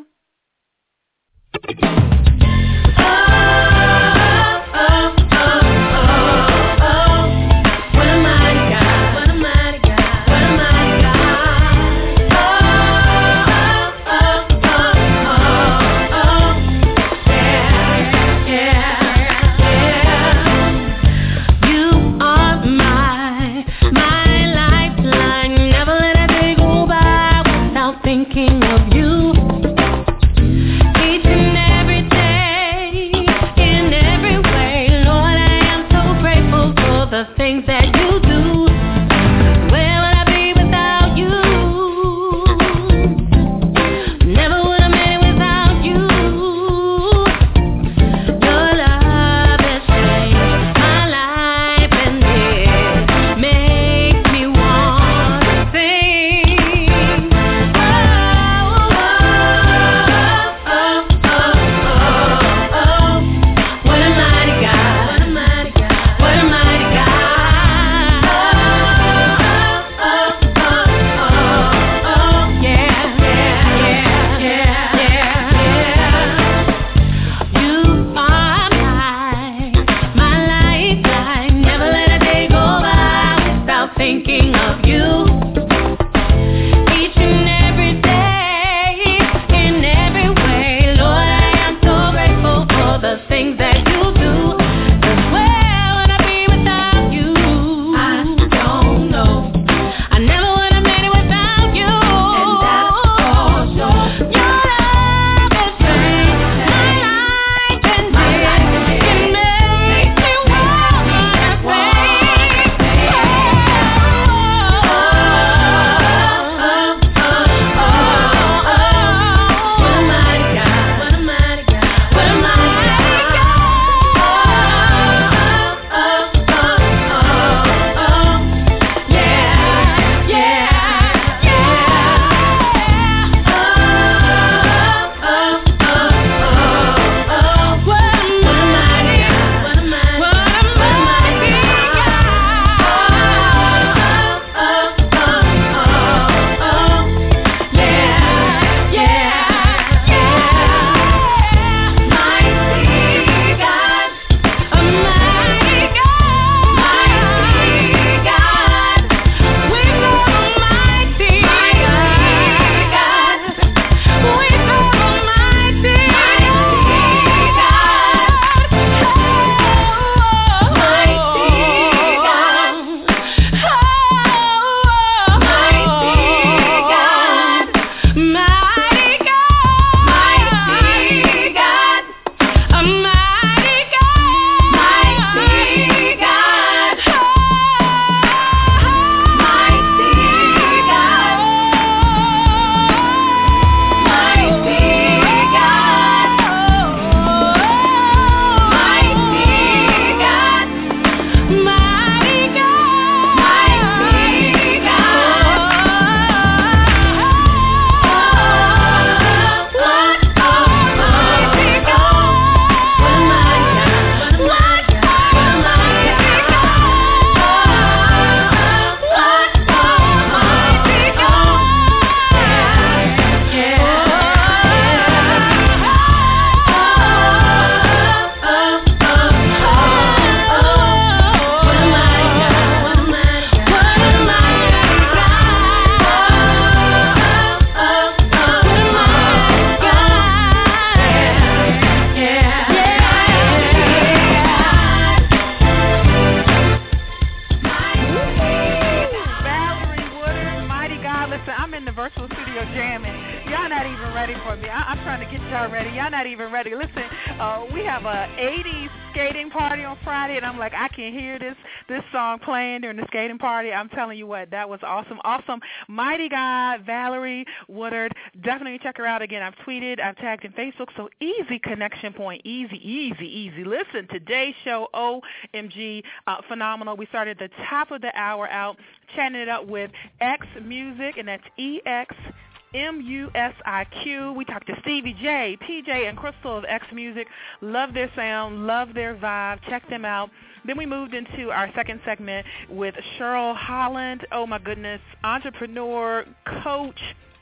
even ready. Listen, uh, we have a eighties skating party on Friday, and I'm like, I can hear this this song playing during the skating party. I'm telling you what, that was awesome. Awesome. Mighty God, Valerie Woodard. Definitely check her out again. I've tweeted, I've tagged in Facebook. So easy connection point. Easy, easy, easy. Listen, today's show, O M G, uh, phenomenal. We started at the top of the hour out, chatting it up with X Music, and that's E X M U S I Q. We talked to Stevie J, P J, and Crystal of X Music. Love their sound, love their vibe. Check them out. Then we moved into our second segment with Cheryl Holland. Oh, my goodness. Entrepreneur, coach,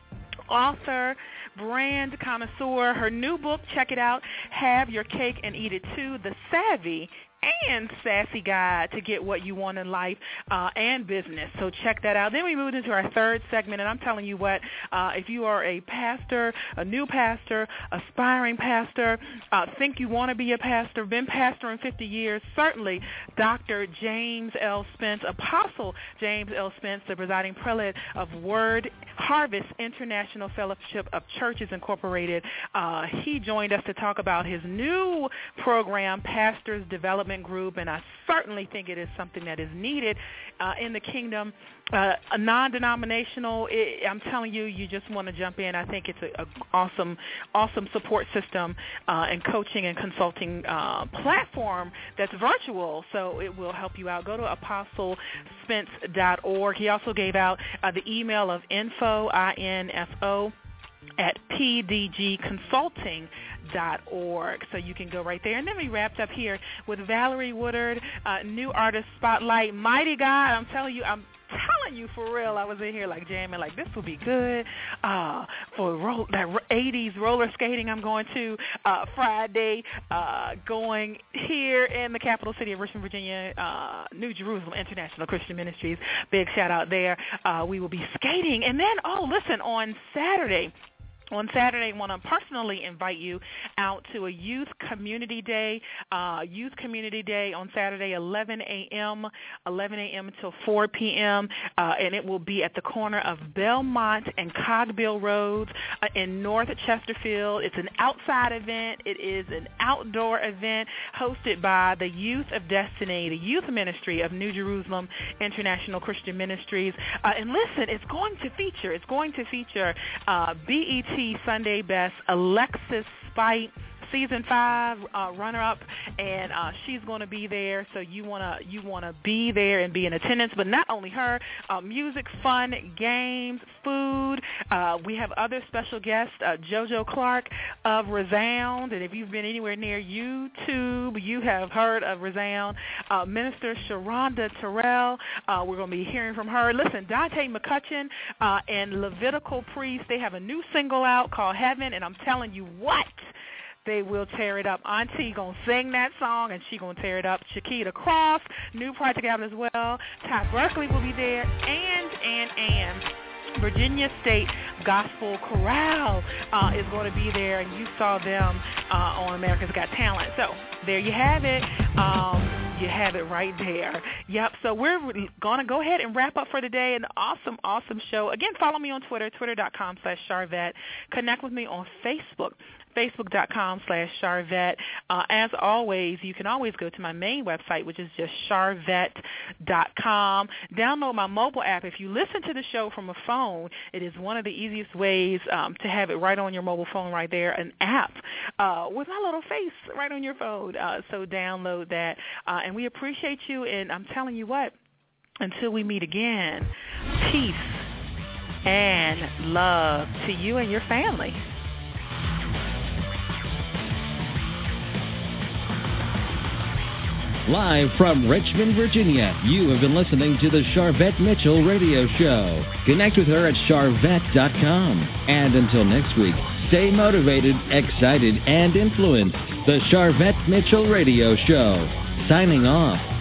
author, brand connoisseur. Her new book, check it out, Have Your Cake and Eat It Too, The Savvy and Sassy Guide to Get What You Want in Life uh, and Business. So check that out. Then we moved into our third segment, and I'm telling you what, uh, if you are a pastor, a new pastor, aspiring pastor, uh, think you want to be a pastor, been pastoring fifty years, certainly Doctor James L. Spence, Apostle James L. Spence, the presiding prelate of Word Harvest International Fellowship of Churches Incorporated. Uh, he joined us to talk about his new program, Pastors Development Group, and I certainly think it is something that is needed uh, in the kingdom. Uh, a non-denominational, it, I'm telling you, you just want to jump in. I think it's an awesome, awesome support system uh, and coaching and consulting uh, platform that's virtual, so it will help you out. Go to apostle spence dot org. He also gave out uh, the email of info, I N F O, at p d g consulting dot org, so you can go right there. And then we wrapped up here with Valerie Woodard, uh, new artist spotlight, Mighty God. I'm telling you, I'm telling you for real, I was in here like jamming, like this will be good uh, for roll, that eighties roller skating I'm going to uh, Friday, uh, going here in the capital city of Richmond, Virginia, uh, New Jerusalem International Christian Ministries. Big shout out there. Uh, we will be skating. And then, oh, listen, on Saturday, On Saturday, I want to personally invite you out to a youth community day, uh, youth community day on Saturday, eleven a.m., eleven a.m. until four p.m., uh, and it will be at the corner of Belmont and Cogbill Roads uh, in North Chesterfield. It's an outside event. It is an outdoor event hosted by the Youth of Destiny, the youth ministry of New Jerusalem International Christian Ministries. Uh, and listen, it's going to feature, it's going to feature uh, B E T Sunday Best, Alexis Spite, season five uh, runner-up, and uh, she's going to be there. So you want to you want to be there and be in attendance. But not only her, uh, music, fun, games, food. Uh, we have other special guests, uh, JoJo Clark of Resound. And if you've been anywhere near YouTube, you have heard of Resound. Uh, Minister Sharonda Terrell, uh, we're going to be hearing from her. Listen, Dante McCutcheon uh, and Levitical Priest, they have a new single out called Heaven, and I'm telling you what, they will tear it up. Auntie going to sing that song, and she going to tear it up. Shakita Cross, new project out as well. Ty Berkeley will be there, and, and, and Virginia State Gospel Chorale uh, is going to be there, and you saw them uh, on America's Got Talent. So there you have it. Um, you have it right there. Yep, so we're going to go ahead and wrap up for the day. An awesome, awesome show. Again, follow me on Twitter, twitter.com slash Charvette. Connect with me on Facebook, facebook.com slash Charvette. Uh, as always, you can always go to my main website, which is just charvette dot com. Download my mobile app. If you listen to the show from a phone, it is one of the easiest ways um, to have it right on your mobile phone right there, an app uh, with my little face right on your phone. Uh, so download that. Uh, and we appreciate you, and I'm telling you what, until we meet again, peace and love to you and your family. Live from Richmond, Virginia, you have been listening to the Charvette Mitchell Radio Show. Connect with her at charvette dot com. And until next week, stay motivated, excited, and influenced. The Charvette Mitchell Radio Show. Signing off.